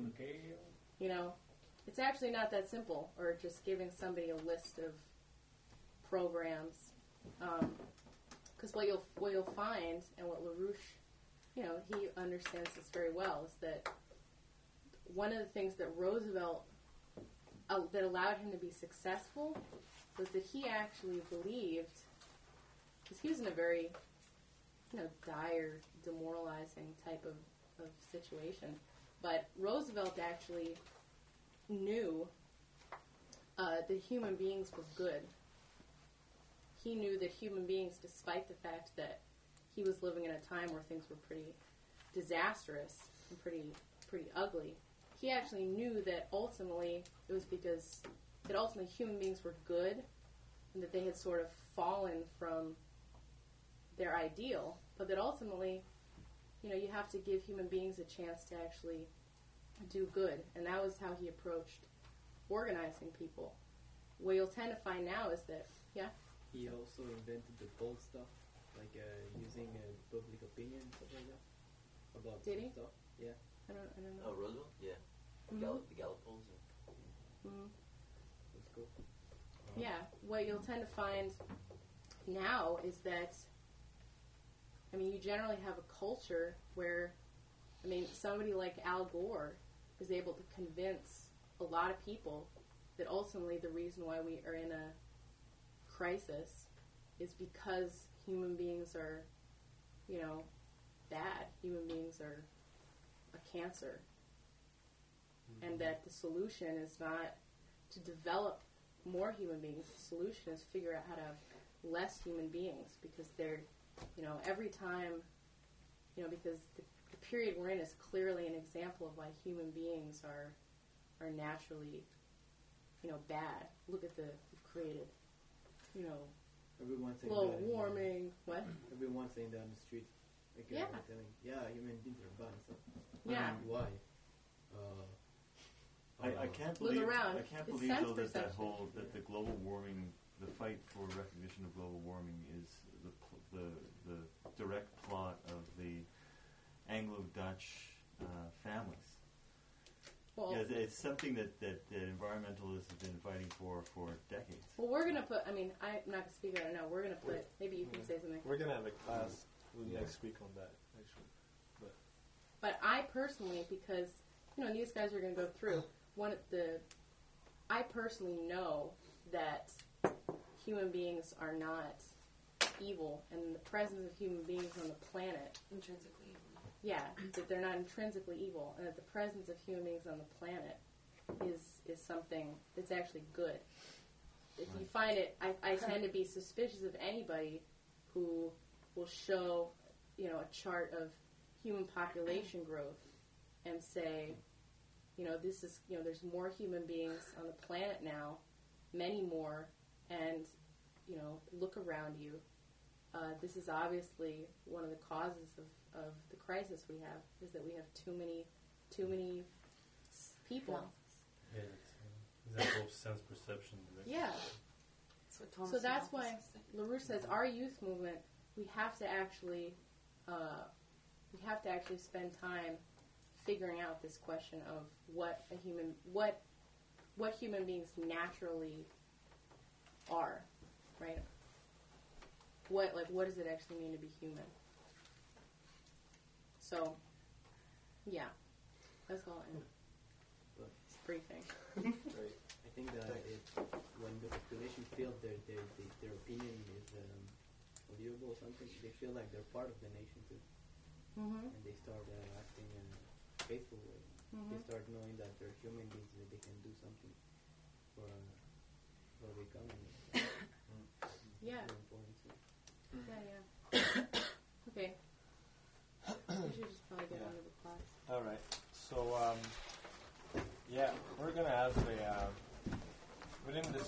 S1: It's actually not that simple, or just giving somebody a list of programs. Because what you'll find, and what LaRouche, he understands this very well, is that one of the things that Roosevelt, that allowed him to be successful, was that he actually believed, because he was in a very, dire, demoralizing type of situation, but Roosevelt actually knew that human beings were good. He knew that human beings, despite the fact that he was living in a time where things were pretty disastrous and pretty ugly, he actually knew that ultimately it was because that ultimately human beings were good, and that they had sort of fallen from their ideal, but that ultimately, you have to give human beings a chance to actually do good, and that was how he approached organizing people. What you'll tend to find now is that,
S6: he also invented the poll stuff, like using public opinion, stuff like that. About
S1: Did he?
S6: Stuff. Yeah.
S1: I don't know.
S7: Oh, Roosevelt? Yeah.
S1: Mm-hmm.
S7: The Gallup polls.
S1: Mm-hmm.
S6: That's cool.
S1: Yeah, what you'll tend to find now is that, you generally have a culture where, somebody like Al Gore is able to convince a lot of people that ultimately the reason why we are in a crisis is because human beings are, bad. Human beings are a cancer. Mm-hmm. And that the solution is not to develop more human beings. The solution is figure out how to have less human beings, because they're, every time because the period we're in is clearly an example of why human beings are naturally, bad. Look at we've created,
S6: Everyone's saying
S1: global
S6: that.
S1: warming. What?
S6: Everyone's saying that on the street. Like,
S1: Yeah.
S6: telling, human beings are bad and stuff.
S1: Yeah.
S6: Why?
S2: I can't
S1: Look
S2: believe
S1: around.
S2: I can't
S1: It's
S2: believe
S1: sense
S2: though that
S1: perception.
S2: that the global warming, the fight for recognition of global warming is the direct plot of the Anglo-Dutch families.
S1: Well,
S2: Yeah, it's something that environmentalists have been fighting for decades.
S1: well, we're gonna put. I mean, I'm not gonna speak on it now. We're gonna put. Maybe you can say something.
S8: We're gonna have a class next week on that, actually.
S1: But I personally, because these guys are going to go through I personally know that human beings are not evil, and the presence of human beings on the planet,
S5: Intrinsically evil.
S1: yeah, that they're not intrinsically evil, and that the presence of human beings on the planet is something that's actually good. If you find it, I tend to be suspicious of anybody who will show, a chart of human population growth and say, this is, there's more human beings on the planet now, many more, and, look around you. This is obviously one of the causes of the crisis we have, is that we have too many people.
S9: Yeah, it's an example of sense perception. Right?
S1: Yeah.
S5: That's what Thomas
S1: So that's
S5: Malthus
S1: why
S5: said.
S1: LaRouche says our youth movement, we have to actually spend time figuring out this question of what human beings naturally are, right? What does it actually mean to be human? So, yeah, that's all I am. It's a briefing.
S6: Right. I think that when the population feels their opinion is valuable or something, they feel like they're part of the nation too,
S1: Mm-hmm.
S6: and they start acting in a faithful way. They start knowing that they're human beings, that they can do something for the economy.
S1: Yeah.
S6: Very important too.
S1: Yeah. Okay. We should just probably get on to the class.
S8: All right. So, we're gonna have within this